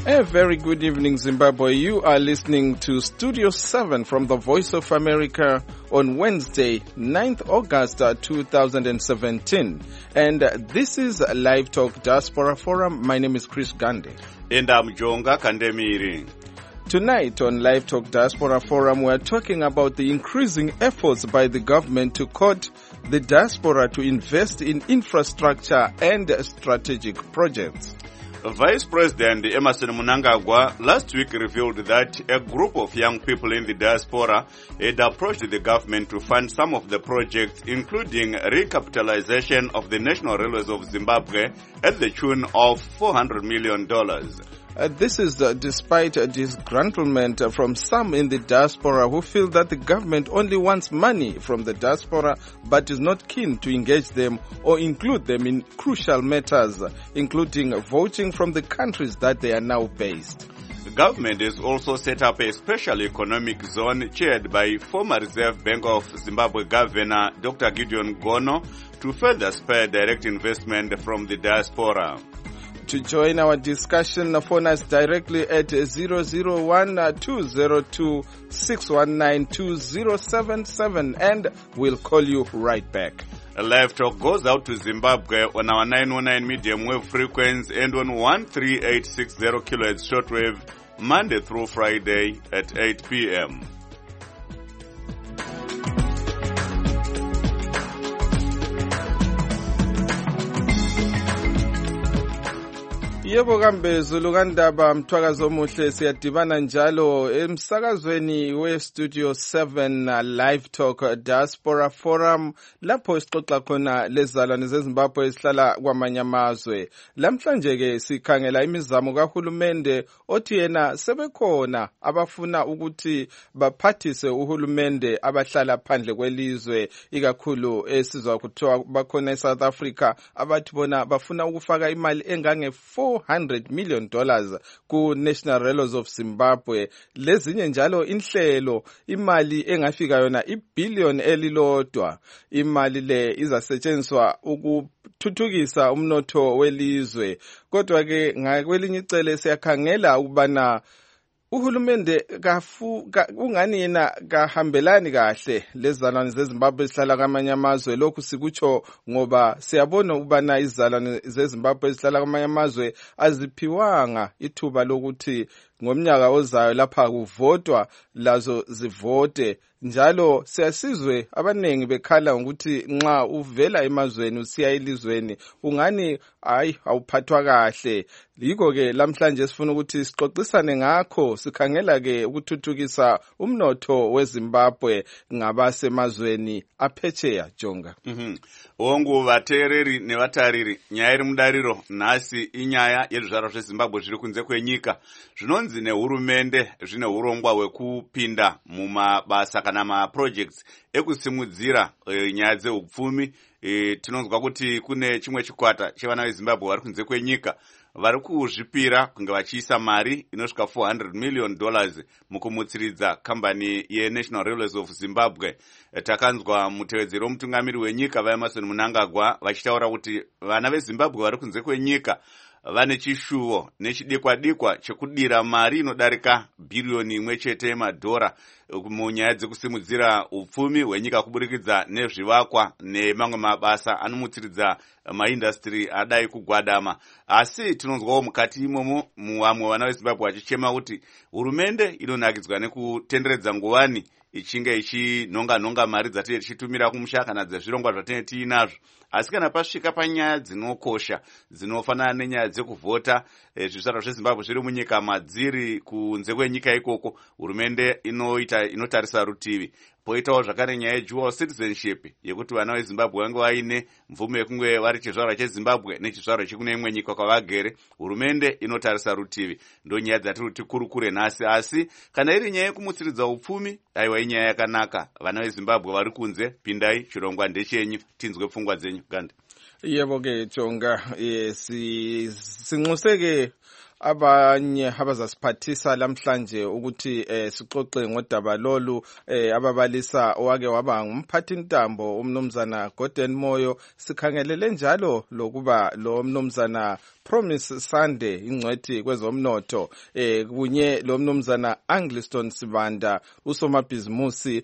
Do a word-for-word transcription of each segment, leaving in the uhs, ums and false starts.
A very good evening, Zimbabwe. You are listening to Studio seven from the Voice of America on Wednesday, ninth of August two thousand seventeen. And this is Live Talk Diaspora Forum. My name is Chris Gandhi. And I'm Jonga Kandemiri. Tonight on Live Talk Diaspora Forum, we're talking about the increasing efforts by the government to court the diaspora to invest in infrastructure and strategic projects. Vice President Emmerson Mnangagwa last week revealed that a group of young people in the diaspora had approached the government to fund some of the projects, including recapitalization of the National Railways of Zimbabwe at the tune of four hundred million dollars. Uh, this is uh, despite a disgruntlement uh, from some in the diaspora who feel that the government only wants money from the diaspora but is not keen to engage them or include them in crucial matters, uh, including voting from the countries that they are now based. The government has also set up a special economic zone chaired by former Reserve Bank of Zimbabwe Governor Doctor Gideon Gono to further spur direct investment from the diaspora. To join our discussion, phone us directly at zero zero one two zero two six one nine two zero seven seven and we'll call you right back. A live talk goes out to Zimbabwe on our nine oh nine medium wave frequency and on one three eight six zero kilohertz shortwave Monday through Friday at eight p.m. Yebo kambe Zulu kandaba mthwakazo omuhle siyadibana njalo emsakazweni we Studio seven uh, Live Talk uh, Diaspora Forum lapho sixoxa khona lezalwane zeZimbabwe esihlala kwamanye amazwe. Lamhlanje ke sikhangela imizamo kahulumende othi yena sebekhona abafuna ukuthi baphathise uhulumende abahlala phandle kwelizwe, ikakhulu esizwa kuthiwa bakhona eSouth Africa abathi bona bafuna ukufaka imali engange four hundred million dollars ku National Railways of Zimbabwe. Lezinye njalo inhlelo imali engafika yona ibillion elilodwa. Imali le izasetshenziswa ukuthuthukisa umnotho welizwe. Kodwa ke ngakwelinye icele siyakhangela ukubana uhulumende kafu ka, ungani yena kahambelani kahle lezalwane zeZimbabwe esihlala kwamanye amazwe. Lokhu sikutsho ngoba siyabona ukubana izalwane zeZimbabwe esihlala kwamanye amazwe aziphiwanga ithuba lokuthi ngomnyaka ozayo lapha kuvotwa lazo zivote. Njalo siyasizwe abanengi bekhala ukuthi nxa uvela emazweni usiya elizweni ungani hayi awuphathwa kahle. Yiko ke lamhlanje sifuna ukuthi sixoxisane ngakho, sikhangela ke ukuthuthukisa umnotho weZimbabwe ngabasemazweni aphetsheya Jonga. Mhm. Ongu vateereri nevatariri, nyaya iri mudariro nhasi inyaya yezvizvarwa zveZimbabwe zviri kunze kwenyika. Zvinonzi nehurumende zvine urongwa hwekupinda mumabasa kana maprojects ekusimudzira e, nyaya dzeupfumi. E, tinonzwa kuti kune chimwe chikwata chevana veZimbabwe vari kunze kwenyika vari kuzvipira kunge vachiisa mari inosvika four hundred million dollars mukumutsiridza kambani yeNational Railways of Zimbabwe. E, takanzwa mutevedzeri womutungamiri wenyika vaEmmerson Mnangagwa vachitaura kuti vana veZimbabwe vari kunze kwenyika vane chishuvo nechidikwa-dikwa chekudira mari inodarika bhiriyoni imwe chete yemadhora munyaya dzekusimudzira upfumi hwenyika kuburikidza nezvivakwa nemamwe mabasa anomutsiridza maindastry adai kugwadama. Asi tinonzwawo mukati imomo vamwe vana veZimbabwe vachichema kuti hurumende inonakidzwa nekutenderedza nguvani ichinge ichinonga-nonga mari dzatinenge tichitumira kumusha kana dzezvirongwa zvatinenge tiinazvo. Asi kana pasvika panyaya dzinokosha dzinofanana nenyaya dzekuvhota, e, zvizvarwa zveZimbabwe zviri munyika madziri kunze kwenyika ikoko, hurumende inoita inotarisa rutivi. Poitawo zvakare nyaya yedual citizenship yekuti vana veZimbabwe vange vaine mvumo yekunge vari chizvarwa cheZimbabwe nechizvarwa chekune imwe nyika kwavagere. Hurumende inotarisa rutivi. Ndo nyaya dzatiri kuti kurukure nhasi. Asi kana iri nyaya yekumutsiridza upfumi, aiwa inyaya yakanaka. Vana veZimbabwe vari kunze, pindai, chirongwa ndechenyu, tinzwe pfungwa dzenyu. Gandhi. Yebo ke Jonga, yes, sinxuseke abanye abazasiphathisa lamhlanje ukuthi eh, sixoxe ngodaba lolu eh, ababalisa owake waba ngumphathi ntambo umnumzana Gordon Moyo. Sikhangelele njalo lokuba lo mnumzana Promise Sande ingcwethi kwezomnotho eh kunye lo mnumzana Angliston Sibanda usomabhizimusi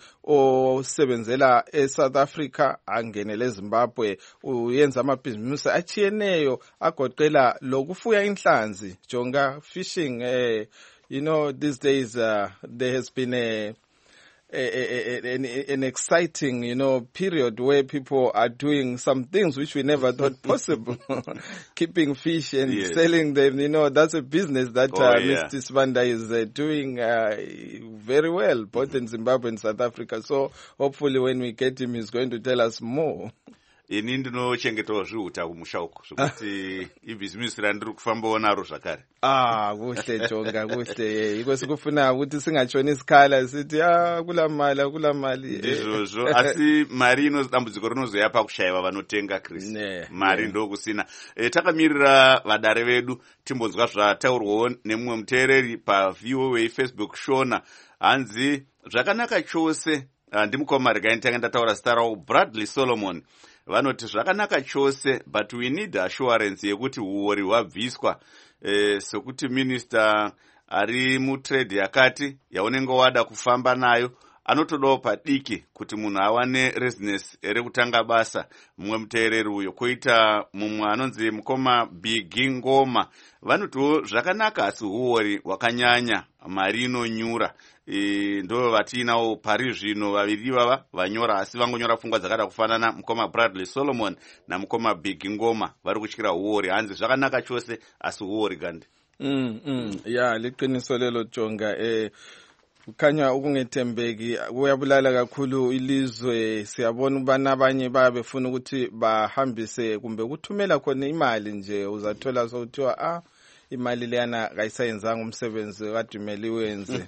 osebenzela eSouth Africa angenele eZimbabwe uyenza amabhizimusi achiyeneyo agoqela lokufuya inhlanzi jonga fishing eh you know these days uh, there has been a A, a, a, an, an exciting, you know, period where people are doing some things which we never thought possible. Keeping fish and yes. selling them, you know, that's a business that oh, uh, yeah. Mister Sibanda is uh, doing uh, very well, both mm-hmm. in Zimbabwe and South Africa. So hopefully when we get him, he's going to tell us more. Ini ndinochengetawo zvihuta kumusha uko zvokuti ibhizimusi randiri kufambawo naro zvakare. Ah, kuhle jonga kuhle iko sikufuna kuti singachoni sikhala sithi ah kula mali kula mali izvozvo asi mari inodambudziko rinozoya pakushayiwa vanotenga Chris mari ndokusina. E, takamirira vadare vedu timbonzwa zvataurwawo nemumwe muteereri paV O A Facebook Shona hanzi zvakanaka chose. Ndimukoma regai nditanga ndataura zita rawo Bradley Solomon. Vanoti zvakanaka chose but we need assurance yekuti uori hwabviswa eh, sekuti minister ari mutrade yakati yaunenge wada kufamba nayo anotodawo padiki kuti munhu awane residence rekutanga basa. Mumwe muteereri uyo koita mumwe anonzi mukoma Bigi Ngoma vanotiwo zvakanaka asi uori hwakanyanya mari inonyura. E, ndo vatinawo pari zvino vaviri vava vanyora asi vangonyora pfungwa dzakada kufanana mukoma Bradley Solomon namukoma Big Ngoma vari kutyira uori hanzi zvakanaka chose asi uori kandi. Mm, mm. Ya liqiniso lelo jonga eh kukhanya ukungethembeki kuyabulala kakhulu ilizwe. Siyabona ubana abanye bayabefuna ukuthi bahambise kumbe ukuthumela khona imali nje uzathola sokuthiwa ah imali leyana kayisayenzanga umsebenzi kadumeli wenze.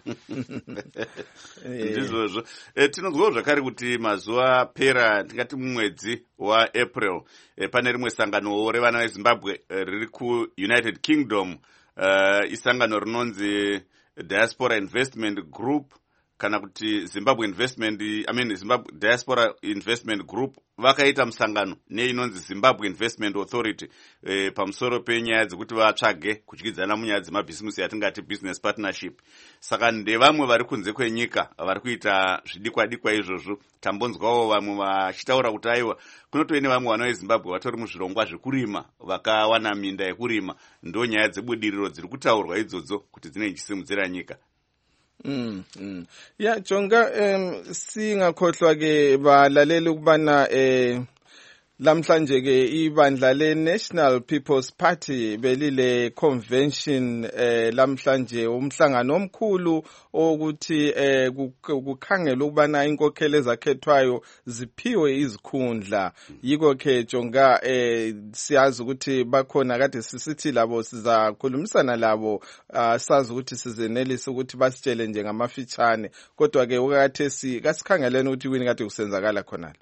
Ndizvozvo e, tinozwawo zvakare kuti mazuva pera tingati mumwedzi waApril e, pane rimwe sangano revana veZimbabwe e, riri kuUnited Kingdom uh, isangano rinonzi Diaspora Investment Group kana kuti Zimbabwe Investment I mean Zimbabwe Diaspora Investment Group vakaita musangano neinonzi Zimbabwe Investment Authority e, pamusoro penyaya dzekuti vatsvage kudyidzana munyaya dzemabhizimusi yatingati business partnership. Saka ndevamwe vari kunze kwenyika vari kuita zvidikwa-dikwa izvozvo. Tambonzwawo vamwe vachitaura kuti aiwa kunotowe nevamwe vana veZimbabwe vatori muzvirongwa zvekurima vakawana minda yekurima. Ndo nyaya dzebudiriro dziri kutaurwa idzodzo kuti dzinechisimudzira nyika. Mm, mm. Ya jonga um, singakhohlwa ke balaleli ukubana eh lamhlanje ke ibandla le National People's Party belile convention eh lamhlanje umhlangano omkhulu ukuthi eh kukhangela ukubana inkokhelo ezakhethwayo ziphiwe izikhundla. Yiko ke jonga eh siyazi ukuthi bakhona kade sisithi labo sizakhulumisana labo uh, sazi ukuthi sizenelisa ukuthi basitshele nje ngamafitshane kodwa ke ukathe kasikhangeleni ukuthi kwini kade kusenzakala khona.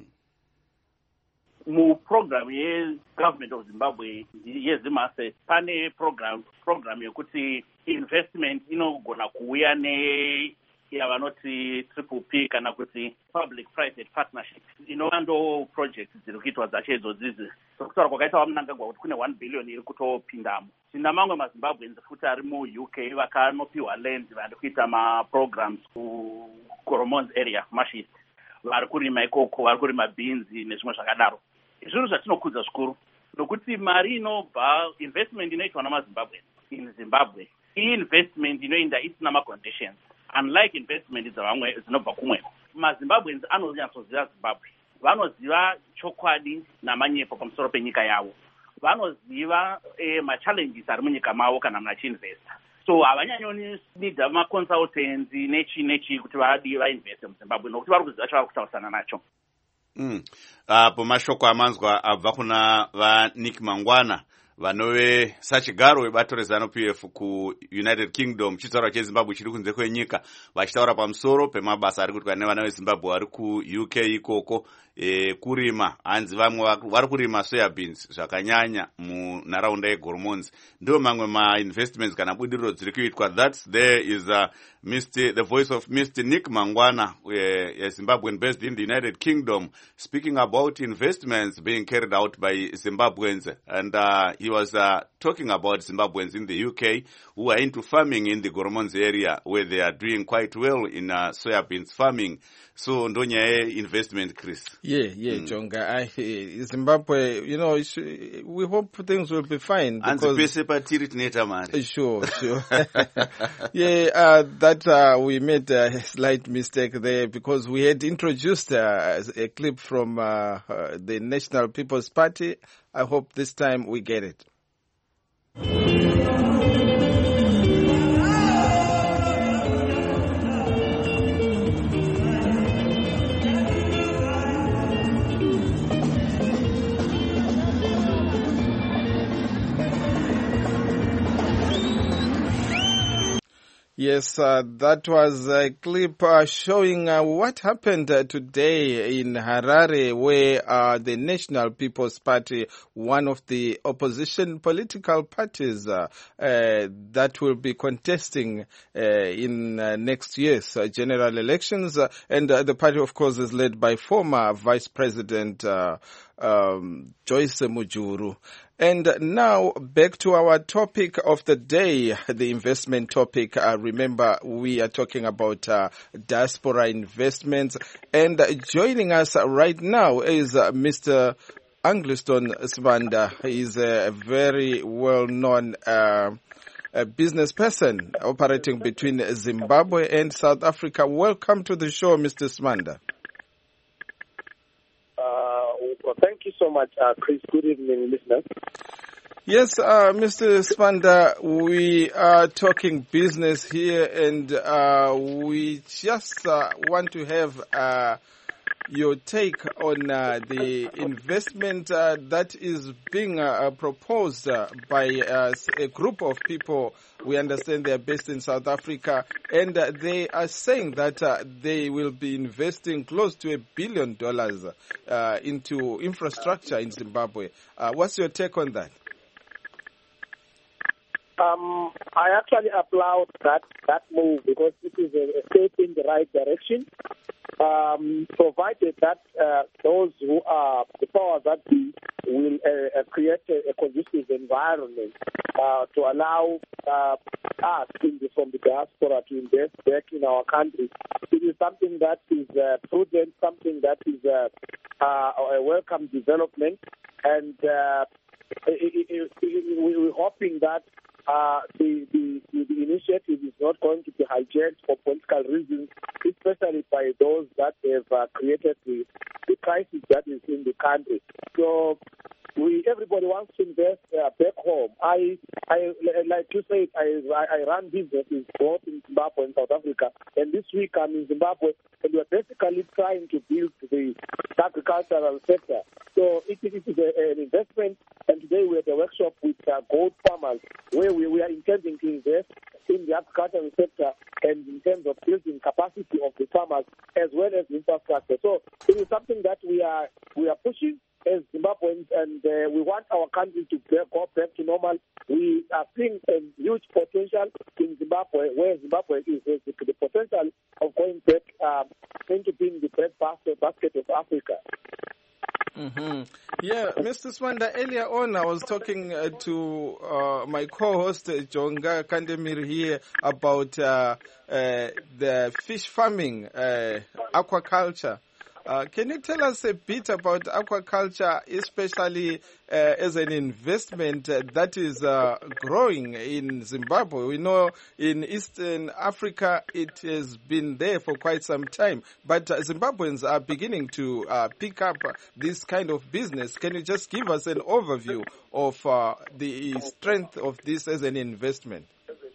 Mu program ye government of Zimbabwe yezimase pane program program yokuti investment inogona kuuya ne yavanoti triple P kana kuti public private partnership inowando projects dziri kuitwa dzacho idzodzizi. Sokutaura kwakaita wamunangagwa kuti kune one billion iri kutopindamo. Tina mamwe maZimbabweans futi ari mu U K vakanopiwa land vari kuita ma-programs kuGoromonzi area Mashist vari kurima ikoko vari kurima beans nezvimwe zvakadaro. Zvinhu zvatinokudza zvikuru nokuti mari inobva investment inoitwa namaZimbabwe in Zimbabwe i-investment inoenda isina ma-conditions unlike investment dzavamwe dzinobva kumweko. MaZimbabweans anonyatsoziva Zimbabwe, vanoziva chokwadi namanyepo pamusoro penyika yavo, vanoziva eh, ma-challenges ari munyika mavo kana munachiinvesta. So havanyanyoni nidha ma-consultants nechi nechi kuti vadi vainveste muZimbabwe nokuti vari kuziva chavari kutaurisana nacho. Mm. Apo mashoko amanzwa abva kuna vaNick Mangwana vanove sachigaro webato rezanu-P F kuUnited Kingdom chitaura cheZimbabwe chiri kunze kwenyika vachitaura pamusoro pemabasa ari kuitwa nevana veZimbabwe vari kuU K ikoko e, kurima hanzi vamwe vari kurima soya beans zvakanyanya munharaunda yeGoromonzi. Ndiwo mamwe mainvestments kana budiriro dziri kuitwa. That's there is uh, Mister the voice of Mister Nick Mangwana, uh, a Zimbabwean based in the United Kingdom, speaking about investments being carried out by Zimbabweans. And uh, he was uh, talking about Zimbabweans in the U K who are into farming in the Goromonzi area, where they are doing quite well in uh, soya beans farming. So ndonya investment, Chris. Yeah, yeah, mm. Jonga. I, Zimbabwe, you know, we hope things will be fine. Because, sure, sure. yeah, uh, that uh, we made a slight mistake there because we had introduced uh, a clip from uh, uh, the National People's Party. I hope this time we get it. Yes, uh, that was a clip uh, showing uh, what happened uh, today in Harare, where uh, the National People's Party, one of the opposition political parties uh, uh, that will be contesting uh, in uh, next year's uh, general elections, uh, and uh, the party, of course, is led by former Vice President uh, um, Joyce Mujuru. And now back to our topic of the day, the investment topic. Uh, remember, we are talking about uh, diaspora investments. And uh, joining us right now is uh, Mister Angliston Sibanda. He is a very well-known uh, a business person operating between Zimbabwe and South Africa. Welcome to the show, Mister Sibanda. Well, thank you so much, uh, Chris. Good evening, listeners. Yes, uh, Mister Sibanda, we are talking business here, and uh, we just uh, want to have uh, your take on uh, the investment uh, that is being uh, proposed uh, by uh, a group of people. We understand they are based in South Africa, and uh, they are saying that uh, they will be investing close to a billion dollars uh, into infrastructure in Zimbabwe. Uh, what's your take on that? Um, I actually applaud that, that move because it is a, a step in the right direction, um, provided that uh, those who are the powers that be will uh, uh, create a, a conducive environment uh, to allow uh, us in the, from the diaspora to invest back in our country. It is something that is uh, prudent, something that is uh, uh, a welcome development, and uh, it, it, it, we're hoping that Uh, the, the, the initiative is not going to be hijacked for political reasons, especially by those that have uh, created the, the crisis that is in the country. So we everybody wants to invest uh, back home. I, I like you said, I, I run businesses both in Zimbabwe and South Africa, and this week I'm in Zimbabwe, and we're basically trying to build the agricultural sector. So it, it is a, an investment, and today we're at a workshop with uh, goat farmers where we, we are intending to invest in the agricultural sector and in terms of building capacity of the farmers as well as infrastructure. So it is something that we are we are pushing as Zimbabweans, and uh, we want our country to go back to normal. We are seeing a huge potential in Zimbabwe, where Zimbabwe is the, the potential of going back um, into being the bread basket, basket of Africa. Mm-hmm. Yeah, Mister Sibanda, earlier on I was talking uh, to uh, my co-host uh, Jonga Kandemir here about uh, uh, the fish farming, uh, aquaculture. Uh, can you tell us a bit about aquaculture, especially uh, as an investment uh, that is uh, growing in Zimbabwe? We know in Eastern Africa it has been there for quite some time, but uh, Zimbabweans are beginning to uh, pick up this kind of business. Can you just give us an overview of uh, the strength of this as an investment?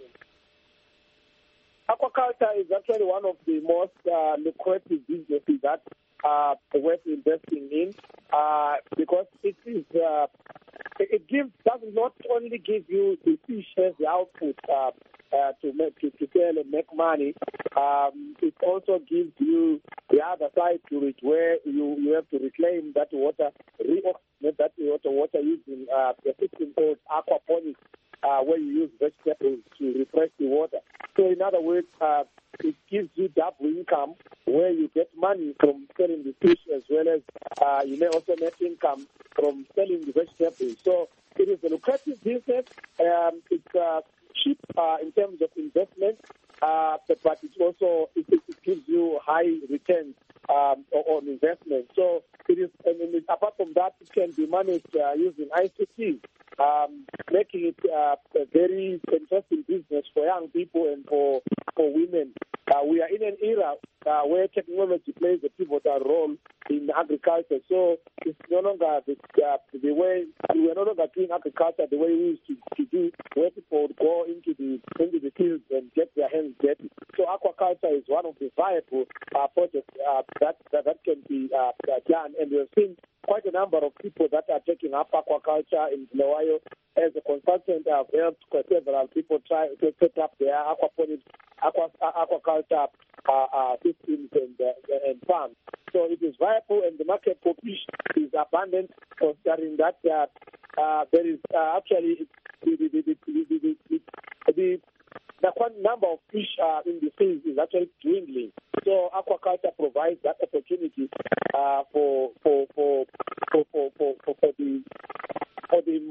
Aquaculture is actually one of the most uh, lucrative businesses that uh, worth investing in uh, because it is uh, it it gives does not only give you the fish as the output uh, uh, to make to, to sell and make money. Um, it also gives you the other side to it, where you, you have to reclaim that water, re-oxygenate that water, water using uh, a system called aquaponics, uh, where you use vegetables to refresh the water. So in other words, uh, it gives you double income, where you get money from selling the fish, as well as uh, you may also make income from selling the vegetables. So it is a lucrative business. Um, it's uh, cheap uh, in terms of investment, uh, but, but it also it, it gives you high returns um, on investment. So it is, and it, apart from that, it can be managed uh, using I C T, um, making it uh, a very interesting business for young people and for for women. Uh, we are in an era uh, where technology plays a pivotal role in agriculture. So it's no longer the, uh, the way we are no longer doing agriculture the way we used to, to do, where people would go into the into the fields and get their hands dirty. So aquaculture is one of the viable uh, projects uh, that, that that can be uh, done, and we have seen quite a number of people that are taking up aquaculture in Bulawayo. As a consultant, I've helped several people try to set up their aquaponics, aqua, aquaculture uh, uh, systems and, uh, and farms. So it is viable, and the market for fish is abundant, considering that uh, uh, there is uh, actually the the the the, the, the, the, the number of fish uh, in the seas is actually dwindling. So aquaculture provides that opportunity uh, for, for, for, for, for, for, for, for the for the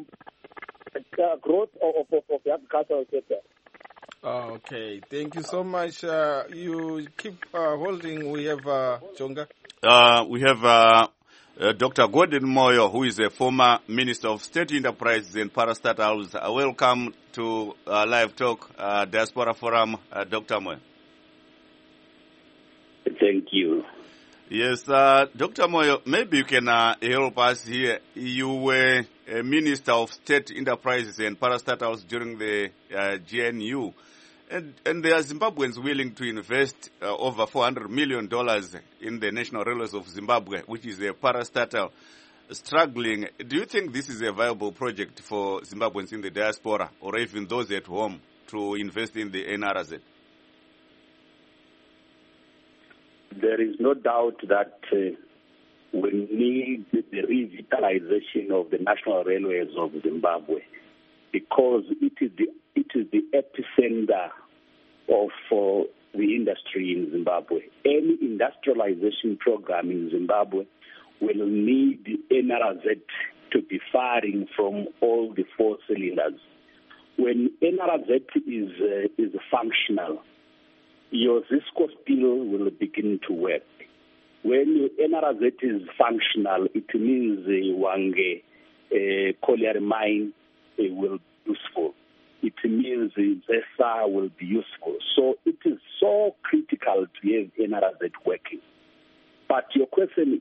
uh, growth of, of, of the agricultural sector. Okay, thank you so much. Uh, you keep uh, holding. We have uh, Jonga. Uh, we have uh, uh, Doctor Gordon Moyo, who is a former Minister of State Enterprises and Parastatals. Uh, welcome to uh, Live Talk, uh, Diaspora Forum, uh, Doctor Moyo. Thank you. Yes, uh, Doctor Moyo, maybe you can uh, help us here. You were a Minister of State Enterprises and Parastatals during the uh, G N U. And, and there are Zimbabweans willing to invest uh, over four hundred million dollars in the National Railways of Zimbabwe, which is a parastatal struggling. Do you think this is a viable project for Zimbabweans in the diaspora, or even those at home, to invest in the N R Z? There is no doubt that uh, we need the revitalization of the National Railways of Zimbabwe, because it is the it is the epicenter of uh, the industry in Zimbabwe. Any industrialization program in Zimbabwe will need N R Z to be firing from all the four cylinders. When N R Z is uh, is functional, your Zisco steel will begin to work. When your N R Z is functional, it means the uh, Wange uh, colliery mine uh, will be useful. It means the Zesa will be useful. So it is so critical to have N R Z working. But your question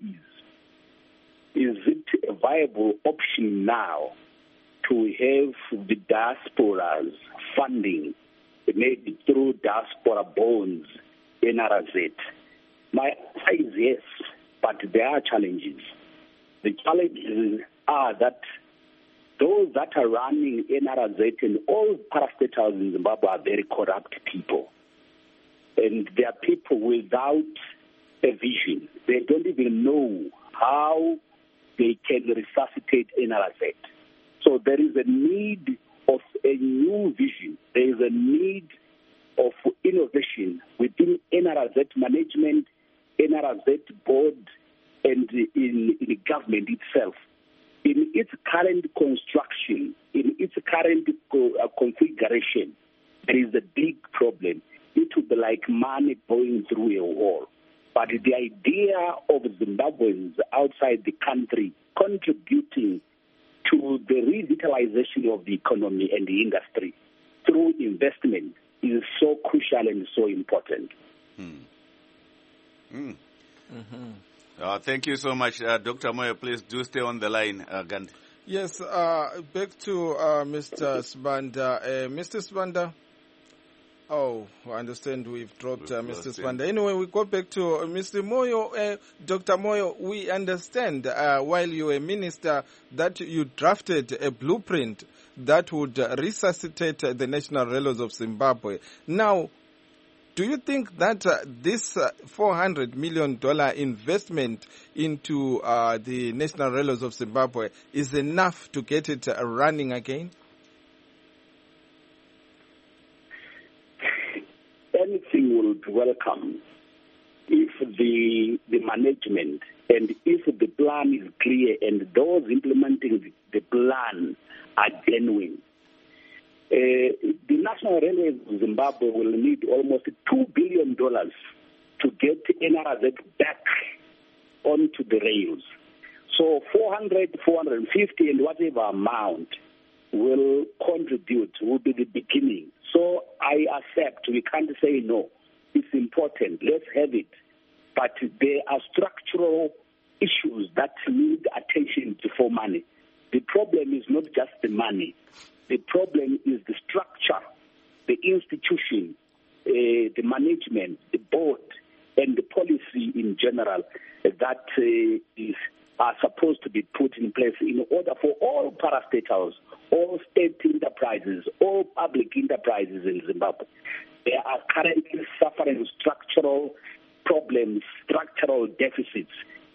is, is it a viable option now to have the diasporas funding, maybe through diaspora bonds, N R Z? My answer is yes, but there are challenges. The challenges are that those that are running N R Z and all parastatals in Zimbabwe are very corrupt people. And they are people without a vision. They don't even know how they can resuscitate N R Z. So there is a need of a new vision. There is a need of innovation within N R Z management, N R Z board, and in, in the government itself. In its current construction, in its current uh, configuration, there is a big problem. It would be like money going through a wall. But the idea of Zimbabweans outside the country contributing to the revitalization of the economy and the industry through investment is so crucial and so important. Hmm. Hmm. Mm-hmm. Uh, thank you so much, uh, Doctor Moyo. Please do stay on the line, uh, Gandhi. Yes, uh, back to uh, Mister Sibanda. Uh, Mister Sibanda, Oh, I understand we've dropped uh, Mister Lost Spanda. Anyway, we go back to uh, Mister Moyo. Uh, Doctor Moyo, we understand uh, while you were minister that you drafted a blueprint that would uh, resuscitate uh, the national railways of Zimbabwe. Now, do you think that uh, this uh, four hundred million dollars investment into uh, the national railways of Zimbabwe is enough to get it uh, running again? Anything will be welcome if the the management and if the plan is clear and those implementing the, the plan are genuine. Uh, the National Railways of Zimbabwe will need almost two billion dollars to get N R Z back onto the rails. So four hundred, four hundred fifty and whatever amount will contribute, will be the beginning. So I accept, we can't say no. It's important, let's have it. But there are structural issues that need attention before money. The problem is not just the money. The problem is the structure, the institution, uh, the management, the board, and the policy in general that uh, is are supposed to be put in place in order for all parastatals, all state enterprises, all public enterprises in Zimbabwe. They are currently suffering structural problems, structural deficits.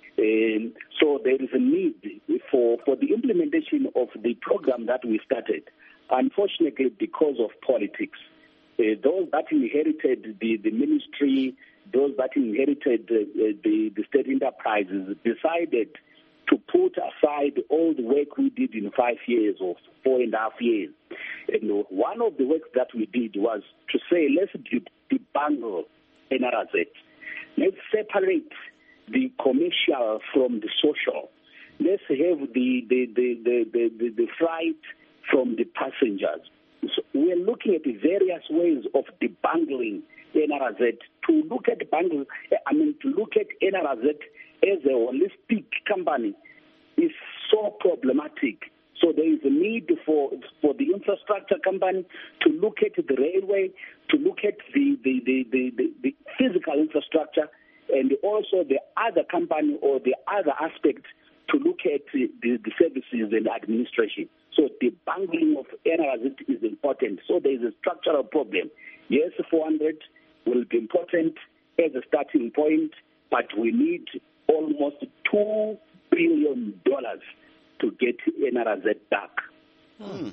Um, so there is a need for, for the implementation of the program that we started. Unfortunately, because of politics, uh, those that inherited the, the ministry, those that inherited uh, the, the state enterprises decided to put aside all the work we did in five years or four and a half years. And one of the work that we did was to say, let's debundle N R Z. Let's separate the commercial from the social. Let's have the, the, the, the, the, the, the freight from the passengers. So we're looking at the various ways of debundling N R Z, to look at bundle, I mean, to look at N R Z as a holistic company is so problematic. So there is a need for for the infrastructure company to look at the railway, to look at the, the, the, the, the, the physical infrastructure, and also the other company or the other aspect to look at the, the, the services and administration. So the bundling of N R Z is important. So there is a structural problem. Yes, four hundred will be important as a starting point, but we need almost two billion dollars to get N R Z back. Hmm.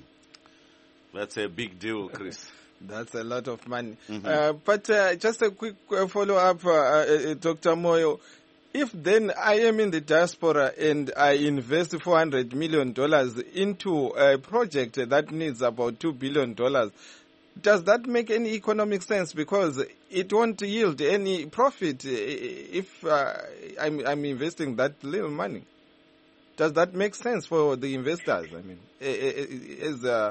That's a big deal, Chris. That's a lot of money. Mm-hmm. Uh, but uh, just a quick uh, follow-up, uh, uh, Doctor Moyo. If then I am in the diaspora and I invest four hundred million dollars into a project that needs about two billion dollars, does that make any economic sense? Because it won't yield any profit if uh, I'm, I'm investing that little money. Does that make sense for the investors? I mean, as a,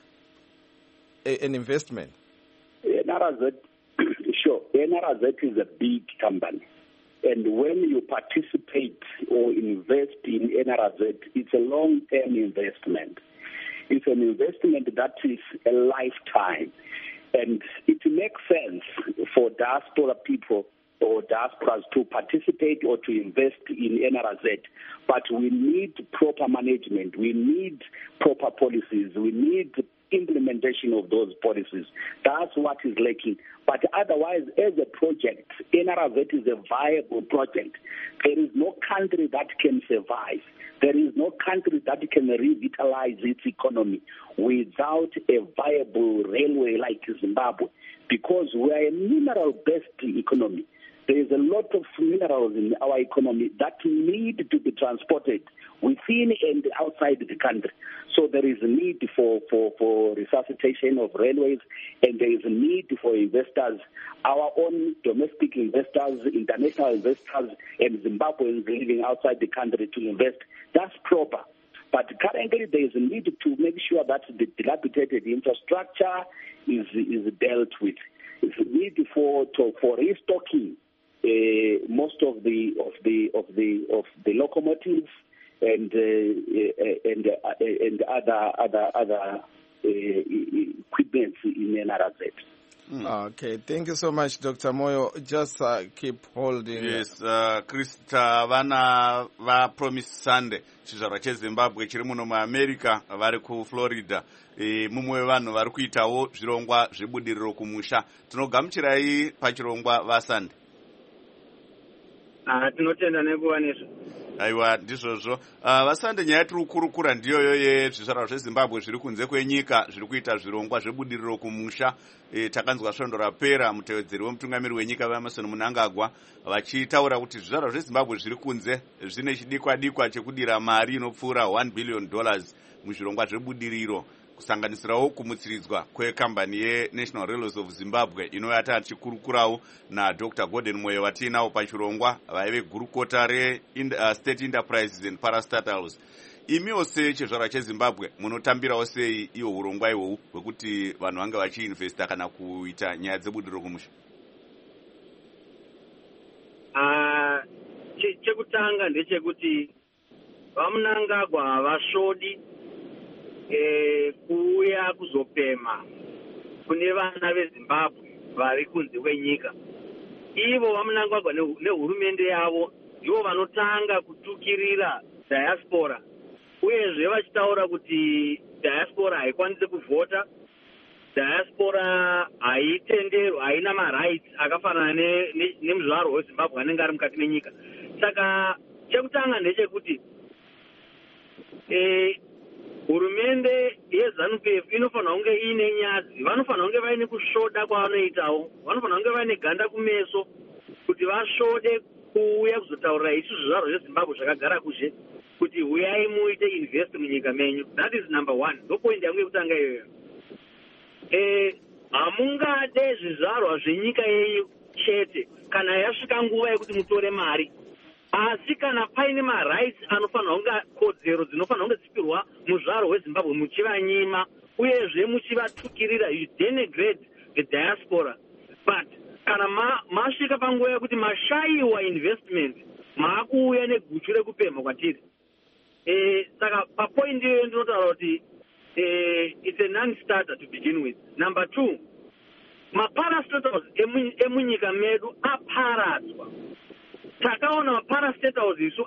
a, an investment. N R Z, sure. N R Z is a big company. And when you participate or invest in N R Z, it's a long-term investment. It's an investment that is a lifetime. And it makes sense for diaspora people or diasporas to participate or to invest in N R Z. But we need proper management. We need proper policies. We need implementation of those policies. That's what is lacking. But otherwise, as a project, N R Z is a viable project. There is no country that can survive. There is no country that can revitalize its economy without a viable railway like Zimbabwe, because we are a mineral-based economy. There is a lot of minerals in our economy that need to be transported within and outside the country. So there is a need for, for, for resuscitation of railways, and there is a need for investors, our own domestic investors, international investors, and Zimbabweans living outside the country to invest. That's proper. But currently there is a need to make sure that the dilapidated infrastructure is, is dealt with. There's a need for, to, for restocking Uh, most of the of the of the of the locomotives and uh, and uh, and other other other uh, equipment in N R Z. Mm. Okay, thank you so much, Doctor Moyo. Just uh, keep holding. Yes, uh, Krista vana va Promise Sunday chizvarwa cheZimbabwe chiri muno muAmerica vari kuFlorida. E, mumwe wevanhu vari kuitawo zvirongwa zvebudiriro kumusha. Tinogamuchirai pachirongwa vaSunday. Ah, tinotenda nekuva nezvo. Aiwa, ndizvozvo. Uh, vaSunday, nyaya tiri kukurukura ndiyoyo yezvizvarwa zveZimbabwe zviri kunze kwenyika zviri kuita zvirongwa zvebudiriro kumusha. E, takanzwa svondo rapera mutevedzeri wemutungamiri wenyika vaEmerson Mnangagwa vachitaura kuti zvizvarwa zveZimbabwe zviri kunze zvine chidikwa dikwa chekudira mari inopfuura one billion dollars muzvirongwa zvebudiriro, kusanganisirawo kumutsiridzwa kwekambani yeNational Railways of Zimbabwe inoyata tichikurukurawo naDr Gordon Moyo watiinawo pachirongwa vaive gurukota reState Enterprises and Parastatals. Imiwo sechizvarwa cheZimbabwe munotambirawo sei iwo urongwa ihwohwu hwekuti vanhu vange vachiinvesta kana kuita nyaya dzebudiriro kumusha? Ah, chekutanga ndechekuti vaMnangagwa havasvodi eh, kuuya kuzopema kune vana veZimbabwe vari kunze kwenyika. Ivo vaMnangagwa nehurumende yavo ndivo vanotanga kutukirira diaspora, uyezve vachitaura kuti diaspora haikwanisi kuvhota, diaspora haitenderwa, haina marights akafanana nemuzvarwa weZimbabwe anenge ari mukati menyika. Saka chekutanga ndechekuti eh, hurumende yeZANU-P F inofanira kunge ine nyadzi, vanofanira kunge vaine kusvoda kwavanoitawo, vanofanira kunge vaine ganda kumeso kuti vasvode kuuya kuzotaurira isu zvizvarwa zveZimbabwe zvakagara kuzhe kuti uyai muite invest munyika menyu. That is number one. Ndo point yangu yekutanga iyoyo. Eh, hamungade zvizvarwa zvenyika yenyu chete kana yasvika nguva yekuti mutore mari, asi kana paine marights anofanira kunge kodzero dzinofanira kunge dzipirwa muzvarwa weZimbabwe muchivanyima, uyezve muchivatukirira, you denigrate the diaspora. But kana masvika panguva yekuti mashayiwa investment, maakuuya neguchu rekupemha kwatiri. Eh, saka papoint iyoyo ndinotaura kuti eh, it's a non-starter to begin with. Number two, maparastatals emunyika medu aparadzwa. Takaona maparastatals isu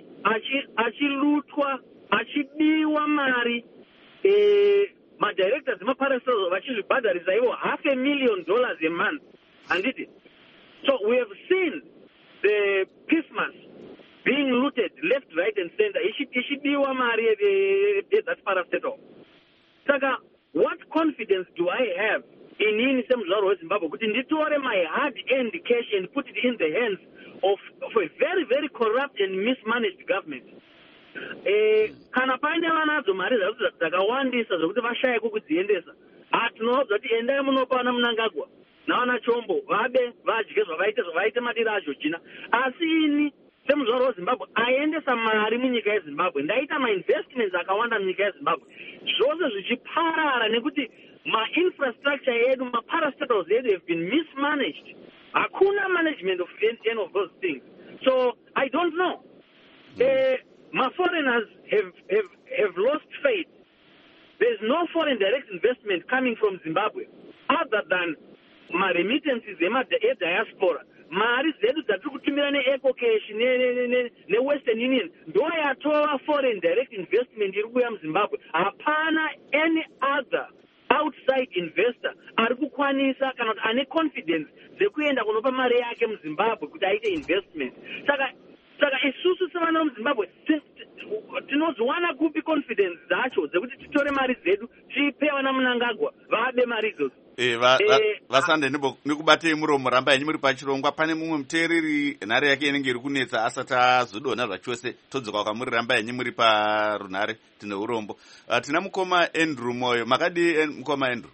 achilutwa, achibiwa mari, eh, madirectors emaparastatals vachizvibhadharisa ivo half a million dollars a month. Anditi? So we have seen the Christmas being looted left, right, and center. Ishibiwa mari that parastatal. Saka, what confidence do I have in in semuzvarwa weZimbabwe kuti nditore my hard-earned cash and put it in the hands of, of a very, very corrupt and mismanaged government? Eh, kana paine vanadzo mari dzakawandisa zvokuti vashaye kukudziendesa, hatinobva kuti endai munopa vana Mnangagwa navana Chombo vabe vadye zvavaite zvavaite madiro aJochina. Asi ini semuzvarwa weZimbabwe aendesa mari munyika yeZimbabwe, ndaita ma-investments akawanda munyika yeZimbabwe, zvose zvichiparara nekuti ma-infrastructure yedu, ma-parastatals yedu have been mismanaged. Hakuna management of any of those things. So I don't know. Mm. Uh, my foreigners have, have, have lost faith. There's no foreign direct investment coming from Zimbabwe other than my remittances e-diaspora. Mari zedu dzatiri kutumira ne-ecocash ne-Western Union ndo yatova foreign direct investment iri kuuya muZimbabwe. Hapana any other outside investor ari kukwanisa kana kuti ane confidence dzekuenda kunopa mari yake muZimbabwe kuti aite investment. Saka saka isusu sevana vemuZimbabwe tinozowana kupi confidence dzacho dzekuti titore mari dzedu tipe vana Mnangagwa vabe mari idzodzo? Eh, vaSunday nikubatei muromo, rambai henyu muri pachirongwa. Pane mumwe muteereri nhare yake inenge iri kunetsa asati azodonha zvachose, todzoka kwamuri, rambai henyu muri parunhare, tine urombo. Uh, tina mukoma Andrew Moyo. Makadi mukoma Andrew?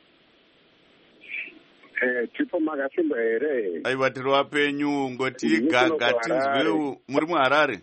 Eh, tipo makasimba here. Aiwa, tiri wapenyu, ngoti gaga tinzweu, muri muHarare?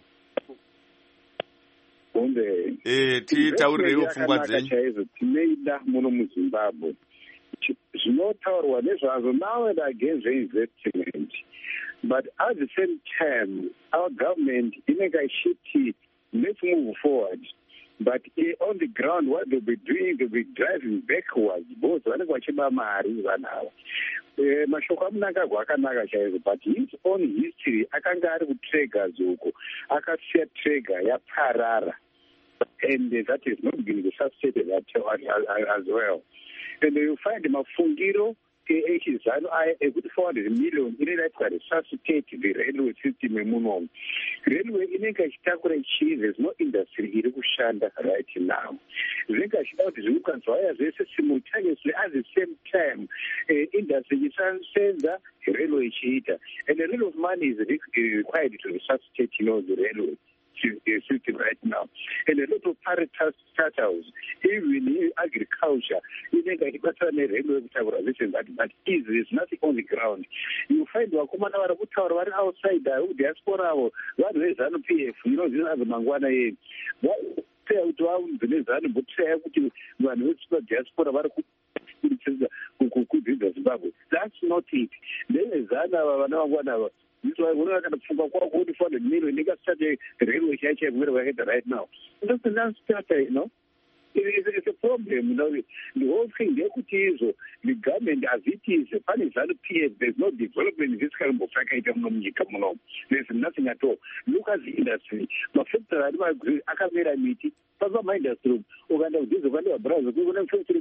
Umbe. Eh, titaurirei pfungwa dzenyu. Tinoida muno muZimbabwe. Zvinotaurwa nezvazvo now and again zveinvestment, but at the same time our government inenge ichiti let's move forward. But uh, on the ground, what they'll be doing, they'll be driving backwards. Both vanenge vachiba mari vanhu ava. Mashoko amunangagwa akanaka chaizvo, but his own history akanga ari kutraggers uko, akasiya tragger yaparara, and uh, that is not being resuscitated as well. And you find mafungiro echizano aya ekuti four hundred million inoitwa resuscitate the railway system emunomu. Railway inenge ichitakura chii, there's no industry iri kushanda right now. Zvinenge achida kuti zviukanzwa aya zvese simultaneously at the same time, uh, industry ichisenza, railway ichiita, and a lot of money is required to resuscitate, you know, the railway system right now. And a lot of private startups, even in agriculture, even railway that but is there's nothing on the ground. You find wakumana varakutaura vari outside diaspora avo vanhu vezanu P F, you know, these are the mangwana yedu. Kuteya kuti vaunze nezanu mboteya kuti vanhu vediaspora vari kudzidza Zimbabwe. That's not it. Nevezana ava vana vangwana ava. This is why we're not going to forget what for the million niggas started railway check where we're headed right now. That's a non-starter, you know. It is, it's a problem, you know. The, the whole thing, the equity is, the government as it is, the funny side of P S, there's no development in this kind of fact. There's nothing at all. Look at the industry. My factor, I agree, I can't make a meeting. Papa my industry, Uganda, this Uganda, brother, we will have factory,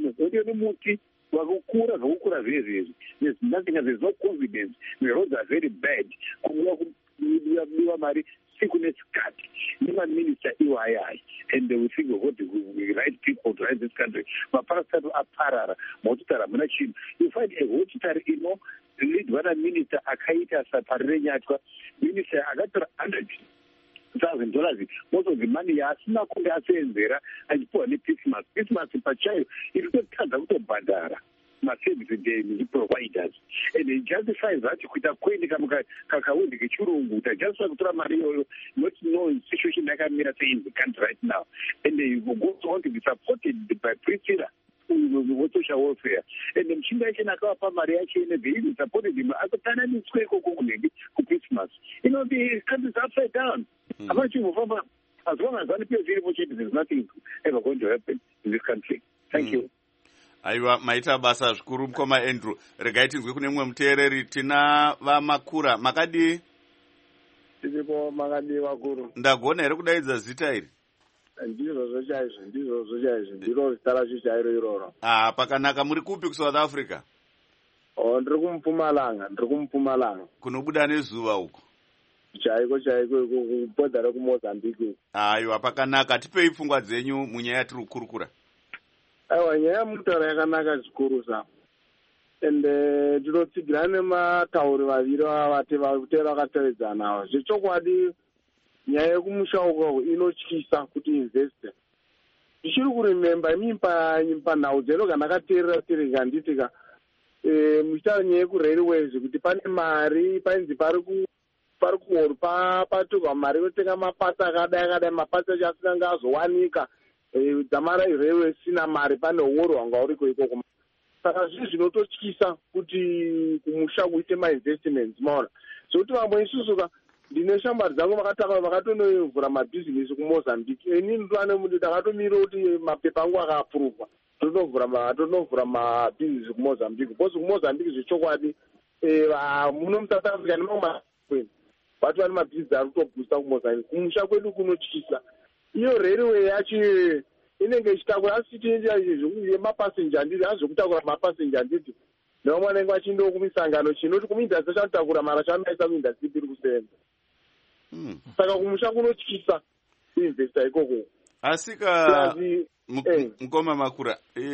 there's nothing, there's no confidence. The roads are very bad. Sickness cut. Even Minister E Y I, and they will think of what the right people to run this country. But Pastor Aparara, Motara Manachin, you find a water, you know, lead one minister Akaita Saparenya, Minister Agata hundred thousand dollars. Most of the money has not come there and for any Christmas. Christmas in Pachayo, it will cut out of Bandara. The providers, and it justifies that you could have queen Kakaundi, Churungu, just want to Mario, not knowing situation like I'm in the country right now. And they will go on to be supported by Priscilla, who will go to warfare. And then she mentioned Akapa Mariachi and the baby supported him as a Tanani Square for Christmas. You know, the country is upside down. I'm not sure as long as one appears very much, there's nothing ever going to happen in this country. Thank you. Aiwa maita basa zvikuru mukoma Andrew. Regai tinzwe kune mumwe muteereri tina vamakura makadi tiripo makadi vakuru. Ndagona here kudaidza zita iri? Ndizvo chaizvo, ndizvo chaizvo, ndiro zita racho chairo iroro. Ah, pakanaka. Muri kupi kuSouth Africa? Oh, ndiri kuMpumalanga, ndiri kuMpumalanga. Kunobuda nezuva uko? Chaiko chaiko kubhodha rekuMozambique. Aiwa pakanaka. Tipei pfungwa dzenyu munyaya yatiri kukurukura. Aiwa, nyaya yemutaro yakanaka zvikuru sa. Ende tinotsigira nematauri vaviri vatera vakatevedzana ava. Zvechokwadi nyaya yekumusha uko inotyisa kuti investe. Ndichiri kurememba imini panhau dzeno kana ndakateerera tereka nditika eh muchitaura nyaya yekurailways kuti pane mari painzi pari ku pari kuhoro patukwa mari yotenga mapasa akadai akadai mapasa acho asina azowanika dzamara railway sina mari pane uoro hwanga uriko ikoko. Saka zvinhu zvinototyisa kuti kumusha kuite mainvestments maona. Zvokuti vamwe isusuka ndine shamwari dzangu vakataka vakatonovhura mabhizinesi kuMozambique. Ini ndivane muti ndakatomira kuti mapepa angu akaapuruvwa tonovhura tonovhura mabhizinesi kuMozambique. Because kuMozambique zvechokwadi muno muSouth Africa nemamwe makwenu vatu vane mabhizinesi ari kutobhusta kuMozambique. Kumusha kwedu kunotyisa. Iyo railway yacho inenge ichitakura asi tichienda yemapasenja nditi azokutakura mapasenja nditi nevamwe vanenge vachienda kumisangano chinoti kumiindastri chanotakura mara chanoisa kuindastri iri kusenza. Saka kumusha kunotyisa kuinvesta ikoko. Asika mukoma makura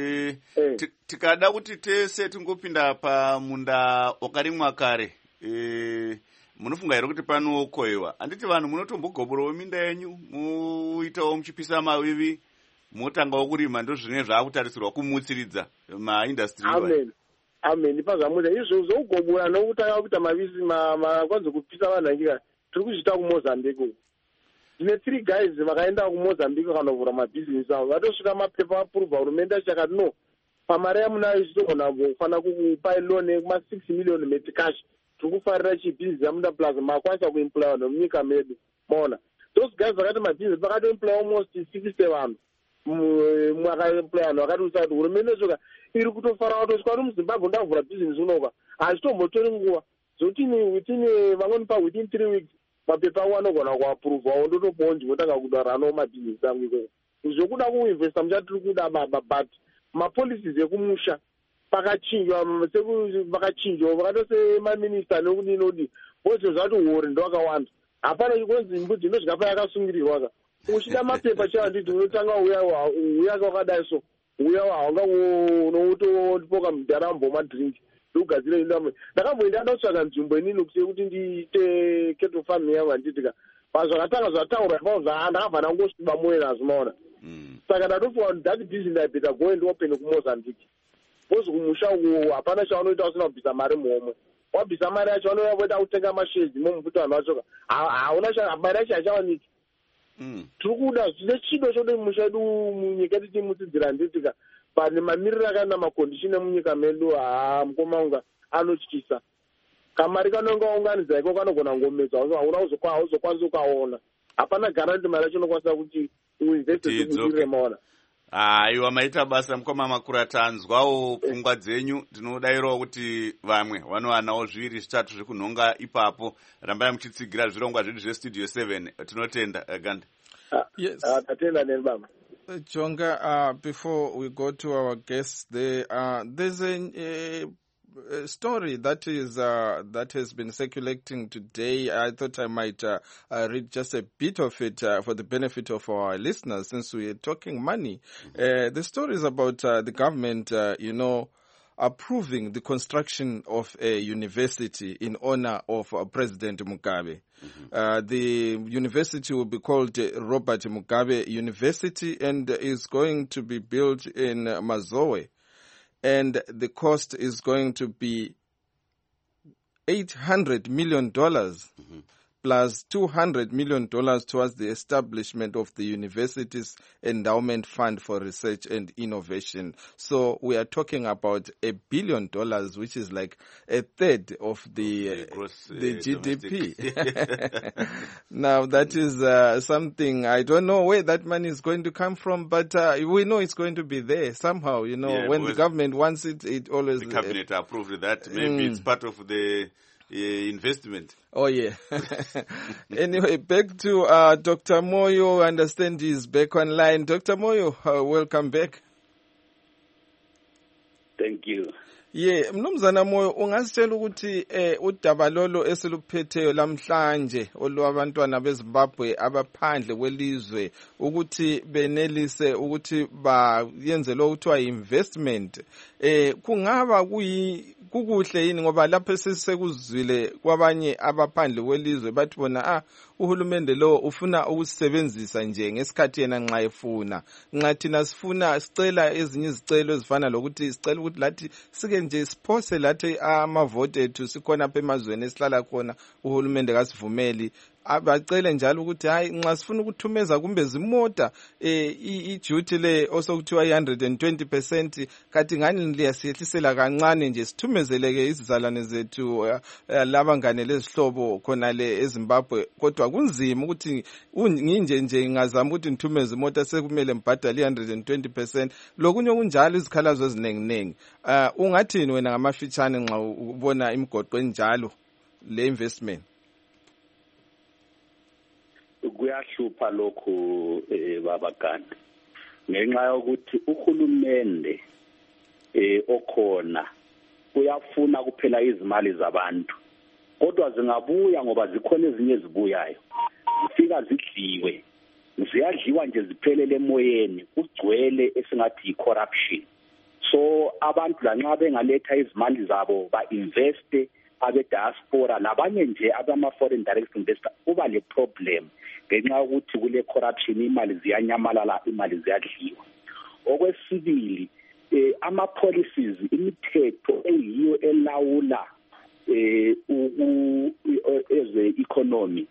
tikada kuti tese tingopinda pamunda wakarimwa kare munofunga here kuti panokoyewa? Handiti vanhu munotombogoborawo minda yenyu muitawo muchipisa mavivi motangawo kurima ndo zvine zvaakutarisirwa kumutsiridza maindastri. Amen. Amen. Pazvamuda izvo zvougobora nokutanga kuita mavisi makwanza kupisa vanhu vanyika tiri kuzviita kuMozambique. Ndine three guys vakaenda kuMozambique kanovhura mabhizinesi avo vatosvika mapepa apuruvha hurumende achakati no pamari yamunayo ichitogona kufana kukupai loan yekuma six million meti cash tiri kufarira chibhizinesi yamunda plus makwanisa kuemploya vanhu munyika medu maona. Those guys vakati mabhizinesi vakatoemploya almost sixty vanhu mwakaplayana wakati usati hurumende soka iri kutofara watosvika kuti muzimbabwe ndavhura bhizinesi unoka hachitombotori nguva zotini within vamweni pa within three weeks mapepa angu anogona kuapuruvhawo ndotopawo ndinotanga kudara anowo mabhizinesi angu ikoko zvokuda kuinvesta muchatiri kuda baba but mapolicies ekumusha pakachinjwa pakachinjwa vakatose maminista nekudinodi vose zvati uori ndowakawanda hapana chikonzi mbudzi ndozvika payakasungirirwa ka uchida mapepa chaiva nditi unotanga uya wakadai so uya haunga unotopoka mudharambo madhiringi ndokugadzira indamo ndakamboenda ndatsvaga nzvimbo inini kuti ndiite cattle farm yangu handitika pazvakatanga zvataura pao ndakabva ndangosviba moyo nazvo maona saka ndatofunga kuti that business I better go and open kumozambique bozi kumusha uku hapana chaunoita usina kubvisa mari muhomwe wabvisa mari yacho vanouya voita kutenga mashezi momufuta vanhu vachoka hauna mari yacho hachawaniki tiri kuda zvine chido chode musha yedu munyika yedu timutsidzira nditika pane mamiriro akana makondishini emunyika medu haa mukomaunga anotyisa kamari kanongaunganidza iko kanogona ngomedza hauna uzokwanisa ukaona hapana garanti mari yacho unokwanisa kuti uinveste tibudirire maona aiwa maita basa mukoma makura tanzwawo pfungwa dzenyu tinodayirawo kuti vamwe vanovanawo zviviri zvitatu zvekunhonga ipapo rambai muchitsigira zvirongwa zvedu zvestudio seven tinotenda ganda. Yes. tatenda neni baba. Jonga, uh, before we go to our guests, there, uh, there's a, a, a story that is uh, that has been circulating today. I thought I might uh, uh, read just a bit of it uh, for the benefit of our listeners, since we are talking money. Uh, the story is about uh, the government, uh, you know, approving the construction of a university in honor of uh, President Mugabe. Mm-hmm. Uh, the university will be called uh, Robert Mugabe University and is going to be built in uh, Mazoe. And the cost is going to be eight hundred million dollars. Mm-hmm. Plus two hundred million dollars towards the establishment of the university's endowment fund for research and innovation. So we are talking about a billion dollars, which is like a third of the, uh, gross, uh, the G D P. Now that is uh, something, I don't know where that money is going to come from, but uh, we know it's going to be there somehow. You know, yeah, when the government wants it, it always... The cabinet uh, approved that. Maybe mm. it's part of the... Uh, investment. Oh, yeah. Anyway, back to uh, Doctor Moyo. I understand he's back online. Doctor Moyo, uh, welcome back. Thank you. Yeah, Mnumzana Moyo, ungasitshela ukuthi eh udaba lolo esiluphetheyo lamhlanje olwabantwana beZimbabwe abaphandle kwelizwe ukuthi benelise ukuthi bayenze lo kuthiwa investment eh kungaba kuyi kukuhle yini ngoba lapho sesekuzwile kwabanye abaphandle kwelizwe bathi bona ah uhulumende lo ufuna ukusebenzisa nje ngesikhathi yena nxa efuna nxa thina sifuna sicela ezinye izicelo ezifana lokuthi sicela ukuthi lathi sike nje siphose lathi amavote ethu sikhona apha emazweni esihlala khona uhulumende kasivumeli abacele njalo ukuthi hayi nxa sifuna ukuthumeza kumbe zimota eh i-duty le osokuthiwa i one hundred twenty percent kathi ngani liyasihlisela kancane nje sithumezeleke izizalwane zethu uh, uh, labangane lezihlobo khona le eZimbabwe kodwa kunzima ukuthi nginje nje ngazama ukuthi ngithumeze imota sekumele mbhadale i one hundred twenty percent lokunye kunjalo izikhalazo ezinenginengi uh, ungathini wena ngamafitshane nxa ubona imigoqo enjalo le investment? Kuyahlupha lokhu eh baba Ganda ngenxa yokuthi uhulumende eh okhona uyafuna kuphela izimali zabantu kodwa zingabuya ngoba zikhona ezinye ezibuyayo zifika zidliwe ziyadliwa nje ziphelele emoyeni kugcwele esingathi corruption so abantu lanxa bengaletha izimali zabo ba investe abe diaspora labanye nje abama foreign direct investor kuba le problem ngenxa ukuthi kule corruption imali ziyanyamalala imali ziyadliwa okwesibili eh ama policies imithetho eyiyo elawula eh eze economy.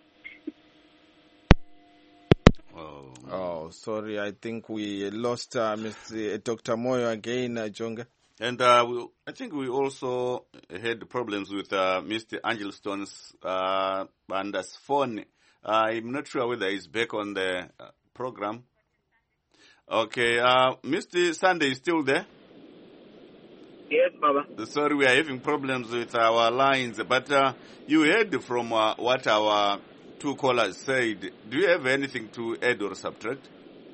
Oh, oh sorry, I think we lost uh, Mister Doctor Moyo again, uh, Jonga. And uh, we, I think we also had problems with uh, Mister Angelston's uh, Banda's phone. Uh, I'm not sure whether he's back on the uh, program. Okay, uh, Mister Sunday is still there? Yes, Baba. Sorry, we are having problems with our lines, but uh, you heard from uh, what our two callers said. Do you have anything to add or subtract?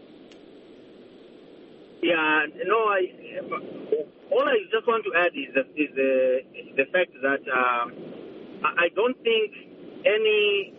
Yeah, no, I, all I just want to add is, is the, the fact that um, I don't think any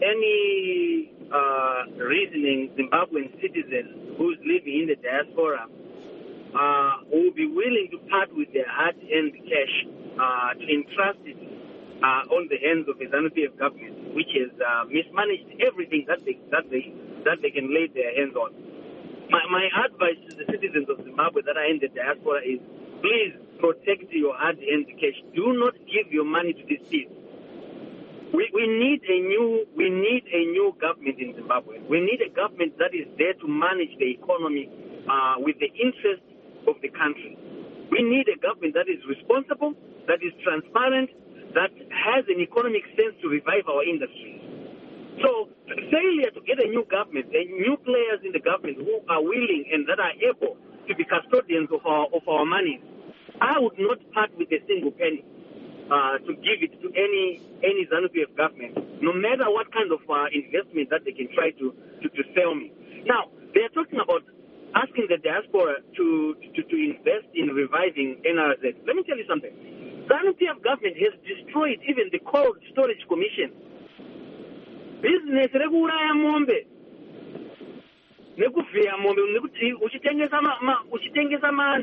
any uh, reasoning Zimbabwean citizen who's living in the diaspora uh, will be willing to part with their hard-earned cash uh, to entrust it uh, on the hands of the ZANU-P F government, which has uh, mismanaged everything that they that they that they can lay their hands on. My my advice to the citizens of Zimbabwe that are in the diaspora is, please protect your hard-earned cash. Do not give your money to these thieves. We, we need a new we need a new government in Zimbabwe. We need a government that is there to manage the economy uh, with the interest of the country. We need a government that is responsible, that is transparent, that has an economic sense to revive our industries. So failure to get a new government, a new players in the government who are willing and that are able to be custodians of our of our money, I would not part with a single penny. Uh, to give it to any any ZANU-P F government, no matter what kind of uh, investment that they can try to, to, to sell me. Now, they are talking about asking the diaspora to, to, to invest in reviving N R Z. Let me tell you something. ZANU-P F government has destroyed even the Cold Storage Commission. Business regular mombe. Nekuvia mombe nekuti uchitengesa ma uchitengesa ma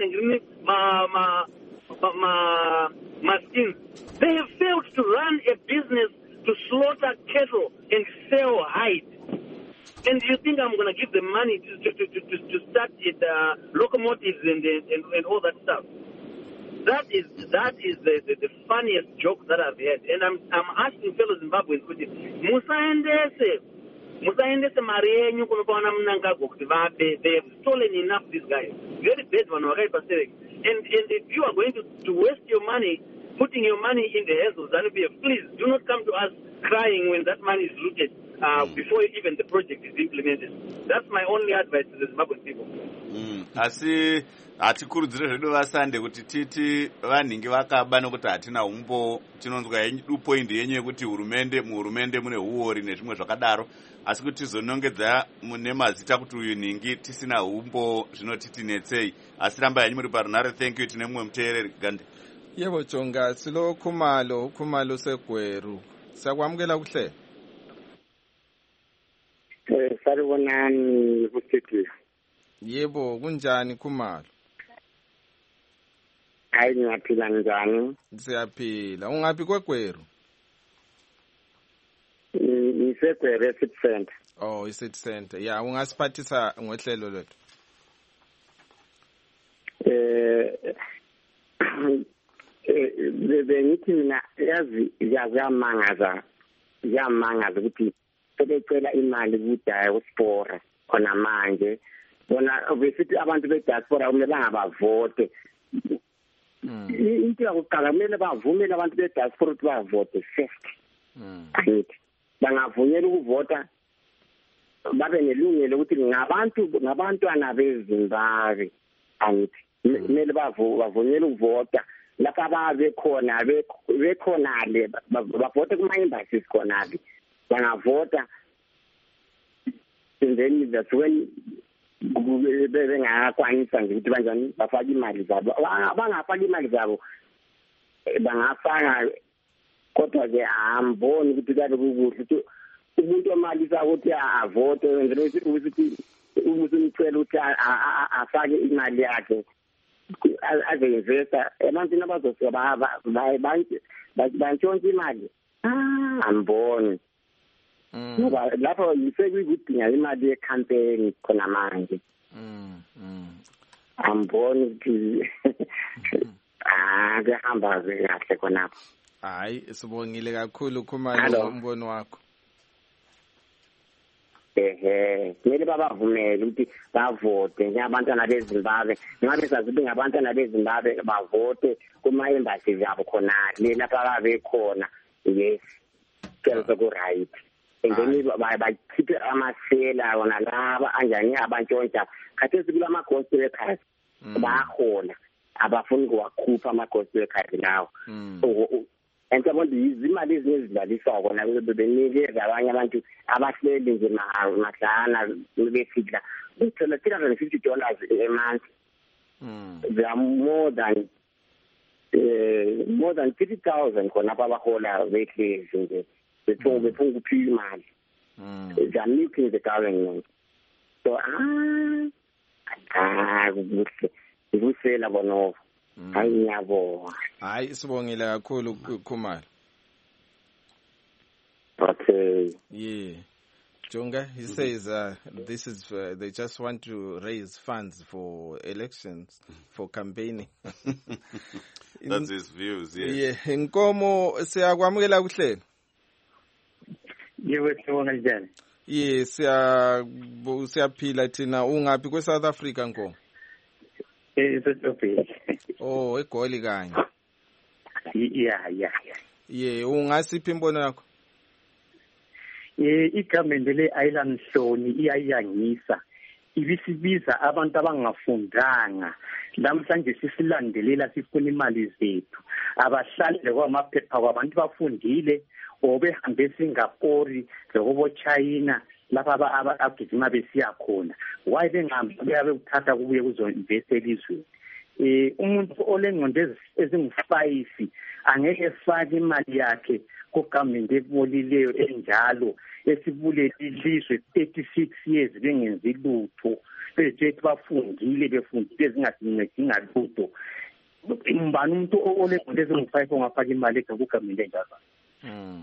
ma ma ma machines. They have failed to run a business to slaughter cattle and sell hide. And you think I'm going to give them money to to, to, to, to start it, uh, locomotives and, and and all that stuff? That is that is the, the, the funniest joke that I've heard. And I'm I'm asking fellow Zimbabweans, Musaendese, Musaendese Marienyu kunopaona mnangagwa kuti vabe. They have stolen enough, these guys. Very bad one, okay, and and if you are going to, to waste your money, putting your money in the hands of ZANU-P F, please do not come to us crying when that money is looted uh, before even the project is implemented. That's my only advice to the Zimbabwean people. Mm. Asi hatikurudzire zvedu vasande kuti titi vanhingi vakaba nokuti hatina umbo tinonzwa point yenyu yekuti hurumende muhurumende mune huori nezvimwe zvakadaro, asi kuti tizonongedza mune mazita kuti uyu nhingi tisina umbo zvinotitinetsei. Asi ramba yanyu muri parunare. Thank you. Tine mumwe muteereri Gande. Yebo Jonga, silo Khumalo, Khumalo seGweru. Siyakwamukela kuhle. Eh, salibonani kusithi. Yebo, kunjani Khumalo? Hayi ngiyaphila njani? Siyaphila. Ungaphi kweGweru? NgiseGweru City Center. Oh, City Center. Ya, ungasiphathisa ngohlelo lwethu. Eh bengithi mina yazi yazamangaza yamangaza ukuthi sebecela imali kudiaspora khona manje bona besithi abantu bediaspora kumele bangabavote. Into yokuqala kumele bavumele abantu bediaspora ukuthi bavote first. Angithi bangavunyelwa ukuvota babe nelungelo ukuthi ngabantu ngabantwana beZimbabwe. Angithi kumele bavunyelwa ukuvota lapha babe khona bekhona le bavote kuma embassies khona le bangavota, and then that's when bengakwanisa nje ukuthi banjani bafake imali zabo. Bangafaka imali zabo bangafaka, kodwa ke amboni ukuthi kabe kukuhle ukuthi umuntu omali sakho ukuthi avote wenzele ukuthi umthwele ukuthi afake imali yakhe azeinvesta ebantwini abazofika bantshontshe imali. Amboni ngoba lapho yisekuyidinga imali yecampaign khona manje. Amboni ukuthi ah kuyahamba kahle khonapho. Hayi, sibongile kakhulu Khumalo umbono wakho. Ehe, kumele babavumele ukuthi bavote njengabantwana beZimbabwe. Ngabe sazibe ngabantwana beZimbabwe bavote kuma embassies yabo khona le lapha babe khona. Yes, kwenza ku right. and then bakhiphe amasela wona laba anjani abantshontsha khathesi kulama gospel cars bakhona abafuni ukuwakhupha ama gospel cars lawo and abantu izimali ezizidlaliswa kona bebenikeza abanye abantu abahleli nje mahlana befika uthola three hundred fifty dollars a month. There are more than uh, more than thirty thousand khona abahola weekly nje bethu befunga uphi imali. They are meeting the government. So ah ah kuhle kusela bono hayi nyabo. Hayi sibongile kakhulu Khumalo. Okay. Yeah. Jonga, he says uh, this is uh, they just want to raise funds for elections, for campaigning. That's his views, yes. Yeah. Nkomo siyakwamukela kuhlelo. Yebo sibona njani? Yes, siya siyaphila thina ungapi kwe South Africa Nkomo? Eh eSotho. Oh, eGoli kanye. Yeah, yeah. Yeah, ungasiphi imbono yakho? Eh igamende le Island Hloni iyayangisa ibisibiza abantu abangafundanga namhlanje sisilandelela sifuna imali zethu abahlali kwamaphepha kwabantu bafundile obehambe Singapore lokubo China lapha abagijima besiya khona why bengahambi beyabe ukuthatha kubuye kuzo invest elizweni eh umuntu olengqondo ezingu-five angeke efake imali yakhe kugamende ebolileyo enjalo esibule ilizwe thirty-six years bengenzi lutho bethi bafundile befundile zingadinga lutho imbani umuntu olengqondo ezingu-five ongafaka imali yakhe kugamende enjalo mm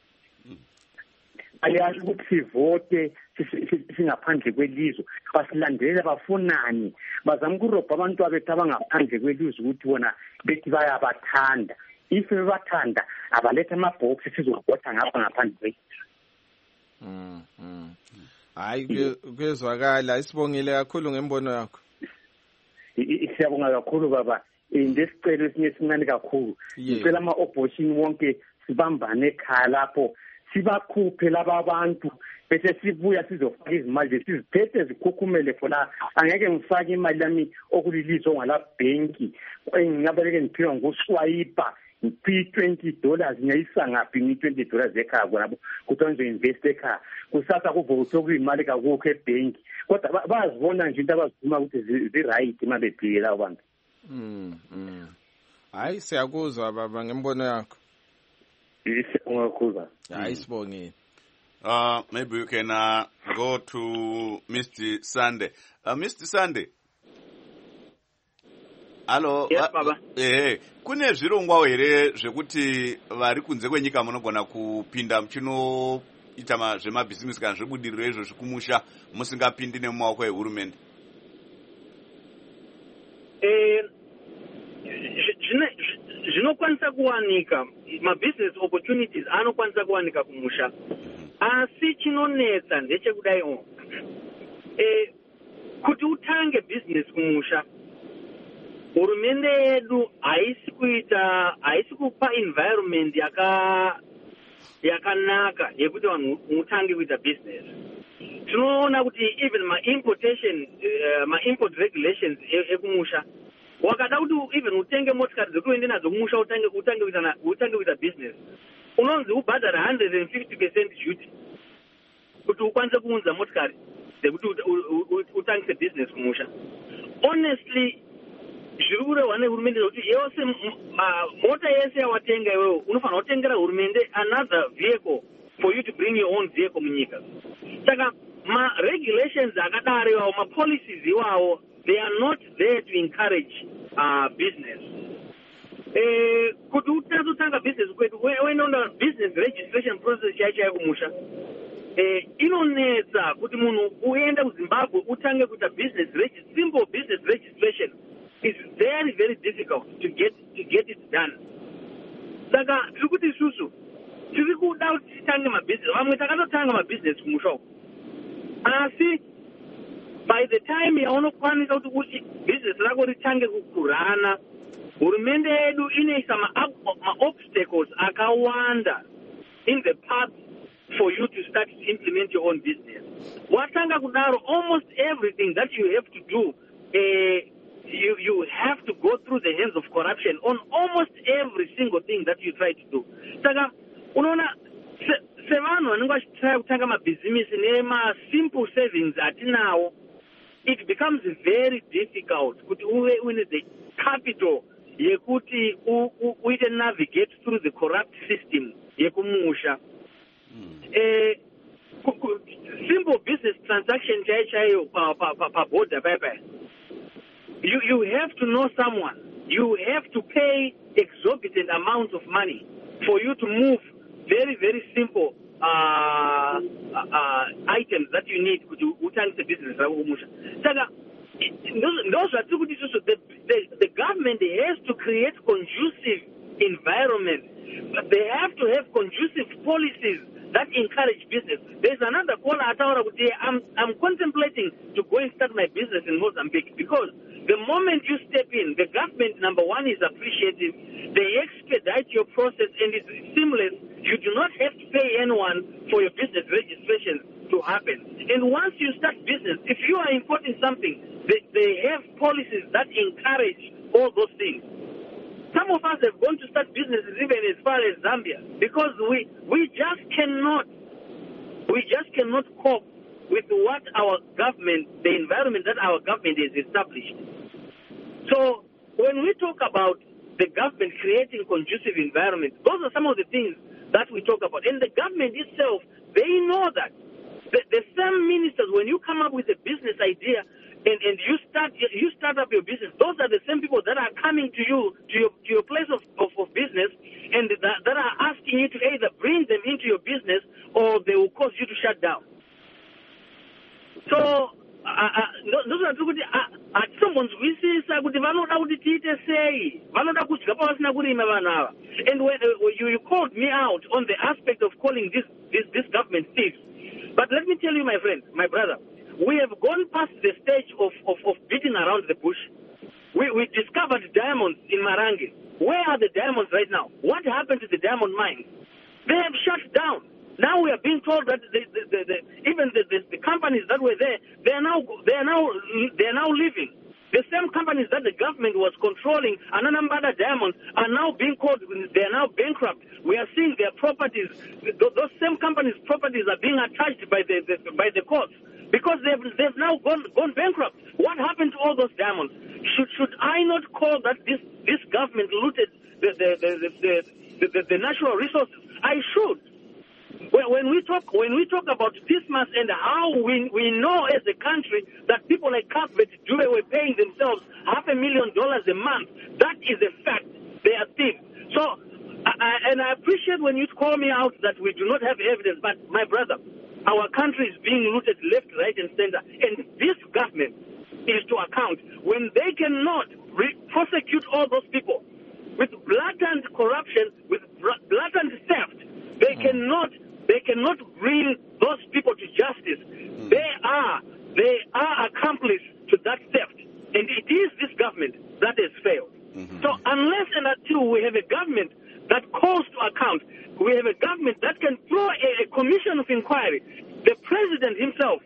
ayazi ukuthi sivote singaphandle kwelizwe basilandelela bafunani bazama ukurobha abantu abethu abangaphandle kwelizwe ukuthi bona bethi bayabathanda if bebathanda abalethe amabhoksi sizovota ngapha ngaphandle kwelizwe. Mm mm. Hayi kuyezwakala isibongile kakhulu ngembono yakho. Siyabonga kakhulu baba indesicelo esinye esincane kakhulu sicela ama opposition wonke sibambane ekhaya lapho sibakhuphe laba abantu bese sibuya sizofaka izimali siziphethe zikhukhumele fona angeke ngifake imali yami okulilizo ngala banki engingabaleke ngiphiwa ngoswiper ngiphi twenty dollars ngiyisa ngaphi ngi twenty dollars ekhaya kwabo kuthi nje invest ekhaya kusasa kuvote okuyimali kakukho ebanki kodwa bazibona nje into abazima ukuthi zi right mabephile labo bantu. Mm mm. Hayi siyakuzwa baba ngembono yakho. Isibonga. Hayi sibongile. Uh, maybe we can uh, go to Mister Sunday. Uh, Mister Sunday. Hello. Yes, uh, baba. Eh, kune zvirongwa here zvekuti vari kunze kwenyika munogona kupinda muchino ita zvemabhizimusi kana zvebudiriro izvo zvikumusha musingapindi nemumaoko ehurumende. Eh, zvinokwanisa kuwanika mabusiness opportunities anokwanisa kuwanika kumusha asi chinonetsa ndechekudaiwo eh kuti utange business kumusha hurumende yedu haisi kuita haisi kupa environment yaka yakanaka yekuti vanhu mutange kuita business. Tinoona kuti even ma importation uh, ma import regulations ekumusha wakada kuti even utenge motikari dzekuende nadzo kumusha utange utange kuita utange kuita business unonzi ubhadhara one hundred fifty percent duty kuti ukwanise kuunza motikari dzekuti utangise business kumusha. Honestly zviri kurehwa nehurumende kuti yose mota yese yawatenga iwewe unofanira kutengera hurumende another vehicle for you to bring your own vehicle munyika. Saka ma regulations akadaro iwawo ma policies iwawo they are not there to encourage uh, business. Eh, kuti utazotanga business kwedu wenoona business registration process chaichaiyo kumusha eh, inonetsa kuti munhu uende kuZimbabwe utange kuita business simple business registration is very very difficult to get to get it done. Saka tiri kuti isusu tiri kuda kuti titange mabusiness vamwe takatotanga mabusiness kumusha uko asi by the time yaunokwanisa kuti business rako ritange kukurana hurumende yedu inoisa ma-obstacles akawanda in the path for you to start to implement your own business. Watanga kudaro, almost everything that you have to do, uh, you you have to go through the hands of corruption on almost every single thing that you try to do. Saka, unaona, sevano anengwa try kutanga ma business nema simple savings atinawo, it becomes very difficult kuti uwe une the capital yekuti uite navigate through the corrupt system yekumusha. Eh, simple business transaction chaiyo pa pa pa border bye. You you have to know someone. You have to pay exorbitant amounts of money for you to move very very simple uh, uh, items that you need to utang the business. Those are two the, the the government has to create conducive environment. They have to have conducive policies that encourage business. There's another caller at our I'm I'm contemplating to go and start my business in Mozambique because the moment you step in, the government, number one, is appreciative. They expedite your process and it's seamless. You do not have to pay anyone for your business registration to happen. And once you start business, if you are importing something, they, they have policies that encourage all those things. Some of us have gone to start businesses even as far as Zambia because we we just cannot we just cannot cope with what our government, the environment that our government has established. So when we talk about the government creating conducive environment, those are some of the things that we talk about. And the government itself, they know that. The, the same ministers, when you come up with a business idea, And, and you start you start up your business, those are the same people that are coming to you, to your, to your place of, of, of business, and that, that are asking you to either bring them into your business or they will cause you to shut down. So, those are good. At someone's wishes, I would develop out the T T say, and when you, you called me out on the aspect of calling this, this, this government thieves. But let me tell you, my friend, my brother, we have gone past the stage of, of, of beating around the bush. We, we discovered diamonds in Marange. Where are the diamonds right now? What happened to the diamond mines? They have shut down. Now we are being told that the, the, the, the, even the, the, the companies that were there, they are now they are now they are now leaving. The same companies that the government was controlling, Ananambada Diamonds, are now being called. They are now bankrupt. We are seeing their properties. Those same companies' properties are being attached by the, the by the courts. Because they've, they've now gone, gone bankrupt. What happened to all those diamonds? Should should I not call that this, this government looted the the, the, the, the, the, the natural resources? I should. When, when we talk when we talk about Dismas and how we we know as a country that people like Cuthbert Dube were paying themselves half a million dollars a month, that is a fact. They are thieves. So, I, I, and I appreciate when you call me out that we do not have evidence, but my brother, our country is being looted left, right, and center. And this government is to account when they cannot re- prosecute all those people with blatant corruption, with blatant theft. They mm. cannot, they cannot bring those people to justice. Mm. They are, they are accomplices to that theft, and it is this government that has failed. Mm-hmm. So unless and until we have a government that calls to account, we have a government that can throw a, a commission of inquiry. The president himself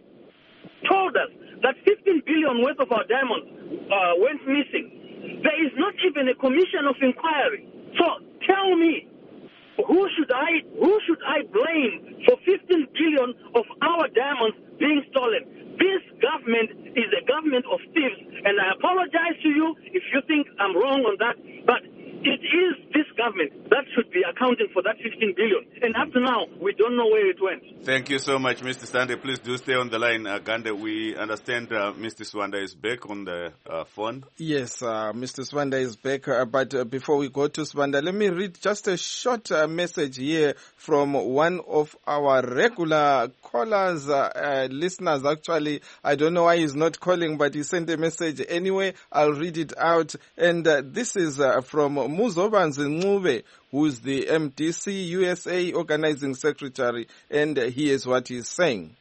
told us that fifteen billion worth of our diamonds uh, went missing. There is not even a commission of inquiry. So tell me, who should I who should I blame for fifteen billion of our diamonds being stolen? This government is a government of thieves, and I apologize to you if you think I'm wrong on that, but it is this government that should be accounting for that fifteen billion. And up to now, we don't know where it went. Thank you so much, Mister Sande. Please do stay on the line. Uh, Gande, we understand uh, Mister Swanda is back on the uh, phone. Yes, uh, Mister Swanda is back. Uh, but uh, before we go to Swanda, let me read just a short uh, message here from one of our regular callers, uh, uh, listeners. Actually, I don't know why he's not calling, but he sent a message anyway. I'll read it out. And uh, this is uh, from Muzobanzi Ncube, who is the M D C U S A Organizing Secretary, and uh, here's what he's saying.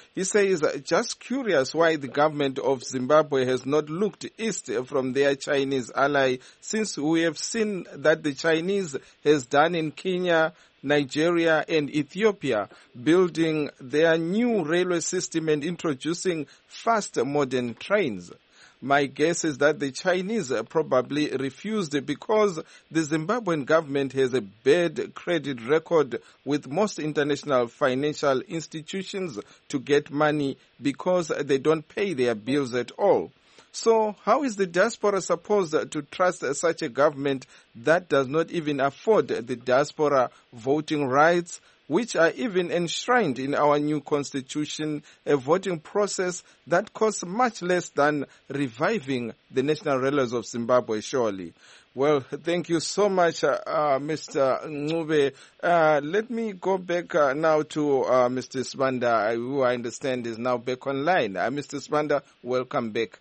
He says, just curious why the government of Zimbabwe has not looked east from their Chinese ally, since we have seen that the Chinese has done in Kenya, Nigeria and Ethiopia, building their new railway system and introducing fast modern trains. My guess is that the Chinese probably refused because the Zimbabwean government has a bad credit record with most international financial institutions to get money because they don't pay their bills at all. So how is the diaspora supposed to trust such a government that does not even afford the diaspora voting rights, which are even enshrined in our new constitution, a voting process that costs much less than reviving the National Railways of Zimbabwe, surely? Well, thank you so much, uh, uh, Mister Ncube. Uh, let me go back uh, now to uh, Mister Sibanda, who I understand is now back online. Uh, Mister Sibanda, welcome back.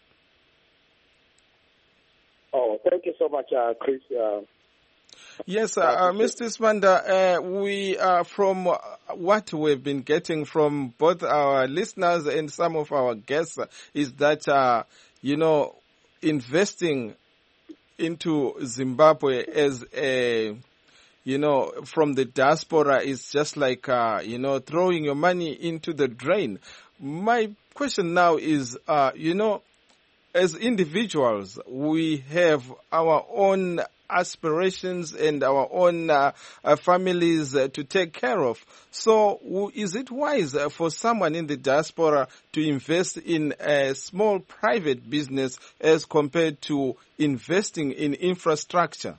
Oh, thank you so much, uh, Chris. Uh, Yes, uh, uh, Mister Sibanda, uh, we uh, from uh, what we've been getting from both our listeners and some of our guests uh, is that, uh, you know, investing into Zimbabwe as a, you know, from the diaspora is just like, uh, you know, throwing your money into the drain. My question now is, uh, you know, as individuals, we have our own aspirations and our own uh, uh, families uh, to take care of. So w- is it wise uh, for someone in the diaspora to invest in a small private business as compared to investing in infrastructure?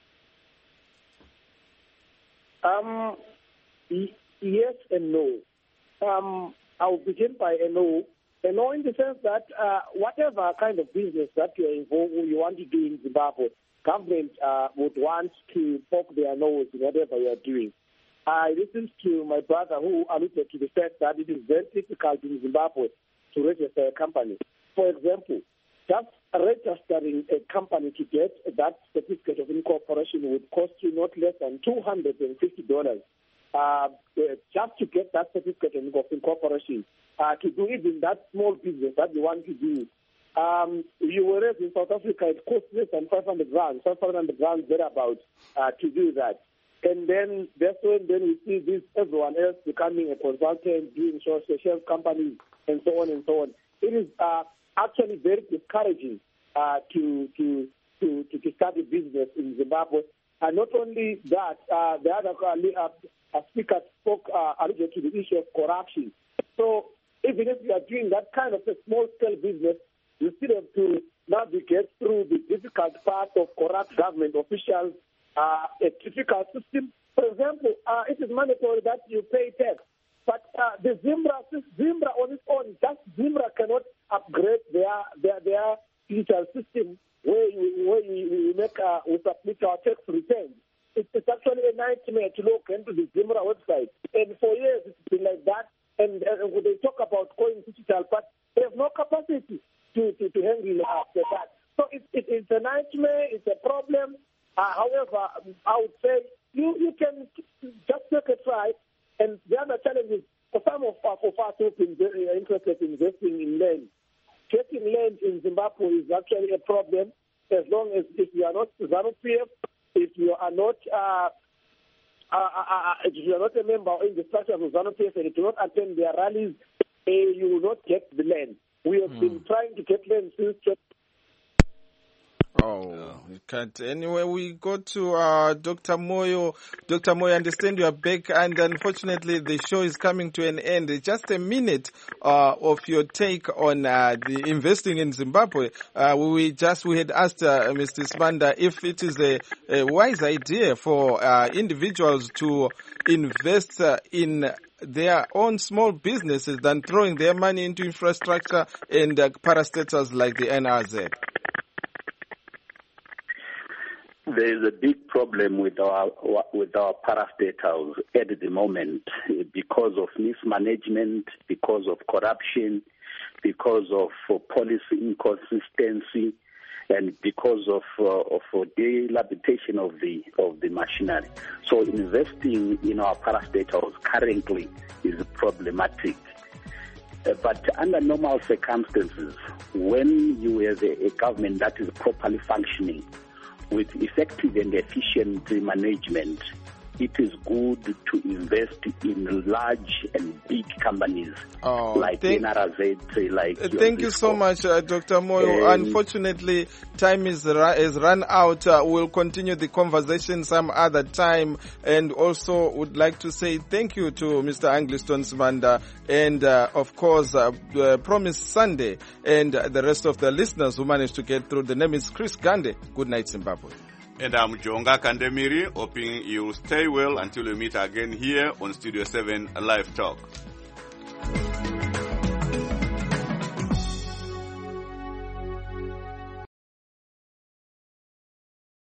Um, y- yes and no. Um, I'll begin by a no. A no in the sense that uh, whatever kind of business that you're involved, you want to do in Zimbabwe, government uh, would want to poke their nose in whatever you are doing. I listened to my brother who alluded to the fact that it is very difficult in Zimbabwe to register a company. For example, just registering a company to get that certificate of incorporation would cost you not less than two hundred fifty dollars. Uh, just to get that certificate of incorporation, uh, to do even that small business that you want to do. Um, you were in South Africa, it costs less than five hundred rand, five hundred rand thereabouts uh, to do that. And then that's when then we see this everyone else becoming a consultant, doing social companies, and so on and so on. It is uh, actually very discouraging uh, to, to, to, to, to start a business in Zimbabwe. And not only that, uh, the other uh, uh, speaker spoke uh, alluded to the issue of corruption. So even if you are doing that kind of a small-scale business, you still have to navigate through the difficult part of corrupt government officials, uh, a difficult system. For example, uh, it is mandatory that you pay tax. But uh, the Zimbra, Zimbra on its own, just Zimbra cannot upgrade their their, their digital system where you, where you, you make uh, we submit our tax returns. It, it's actually a nightmare to log into the Zimbra website. And for years it's been like that. And uh, when they talk about going digital, but they have no capacity to, to, to handle after that. So it, it, it's a nightmare, it's a problem. Uh, however, I would say you, you can just take a try. And the other challenge is for some of, of us who've been very interested in investing in land, getting land in Zimbabwe is actually a problem as long as if you are not ZANU-P F, if you are not uh, uh, uh, if you are not a member in the structure of ZANU-P F and you do not attend their rallies, uh, you will not get the land. We have mm. been trying to get land since. Oh, you can't. Anyway, we go to uh, Doctor Moyo. Doctor Moyo, I understand you are back, and unfortunately the show is coming to an end. Just a minute uh, of your take on uh, the investing in Zimbabwe. Uh, we just we had asked uh, Mister Sibanda if it is a, a wise idea for uh, individuals to invest uh, in their own small businesses than throwing their money into infrastructure and uh, parastatals like the N R Z. There is a big problem with our with our parastatals at the moment because of mismanagement, because of corruption, because of uh, policy inconsistency, and because of uh, of uh, dilapidation of the of the machinery. So investing in our parastatals currently is problematic. Uh, but under normal circumstances, when you have a, a government that is properly functioning with effective and efficient management, it is good to invest in large and big companies oh, like thank, N R Z, like uh, Thank you so much, uh, Doctor Moyo. Um, Unfortunately, time is ra- is run out. Uh, we'll continue the conversation some other time. And also would like to say thank you to Mister Angliston Sibanda and, uh, of course, uh, uh, Promise Sunday and uh, the rest of the listeners who managed to get through. The name is Chris Gande. Good night, Zimbabwe. And I'm Jonga Kandemiri, hoping you'll stay well until we meet again here on Studio seven Live Talk.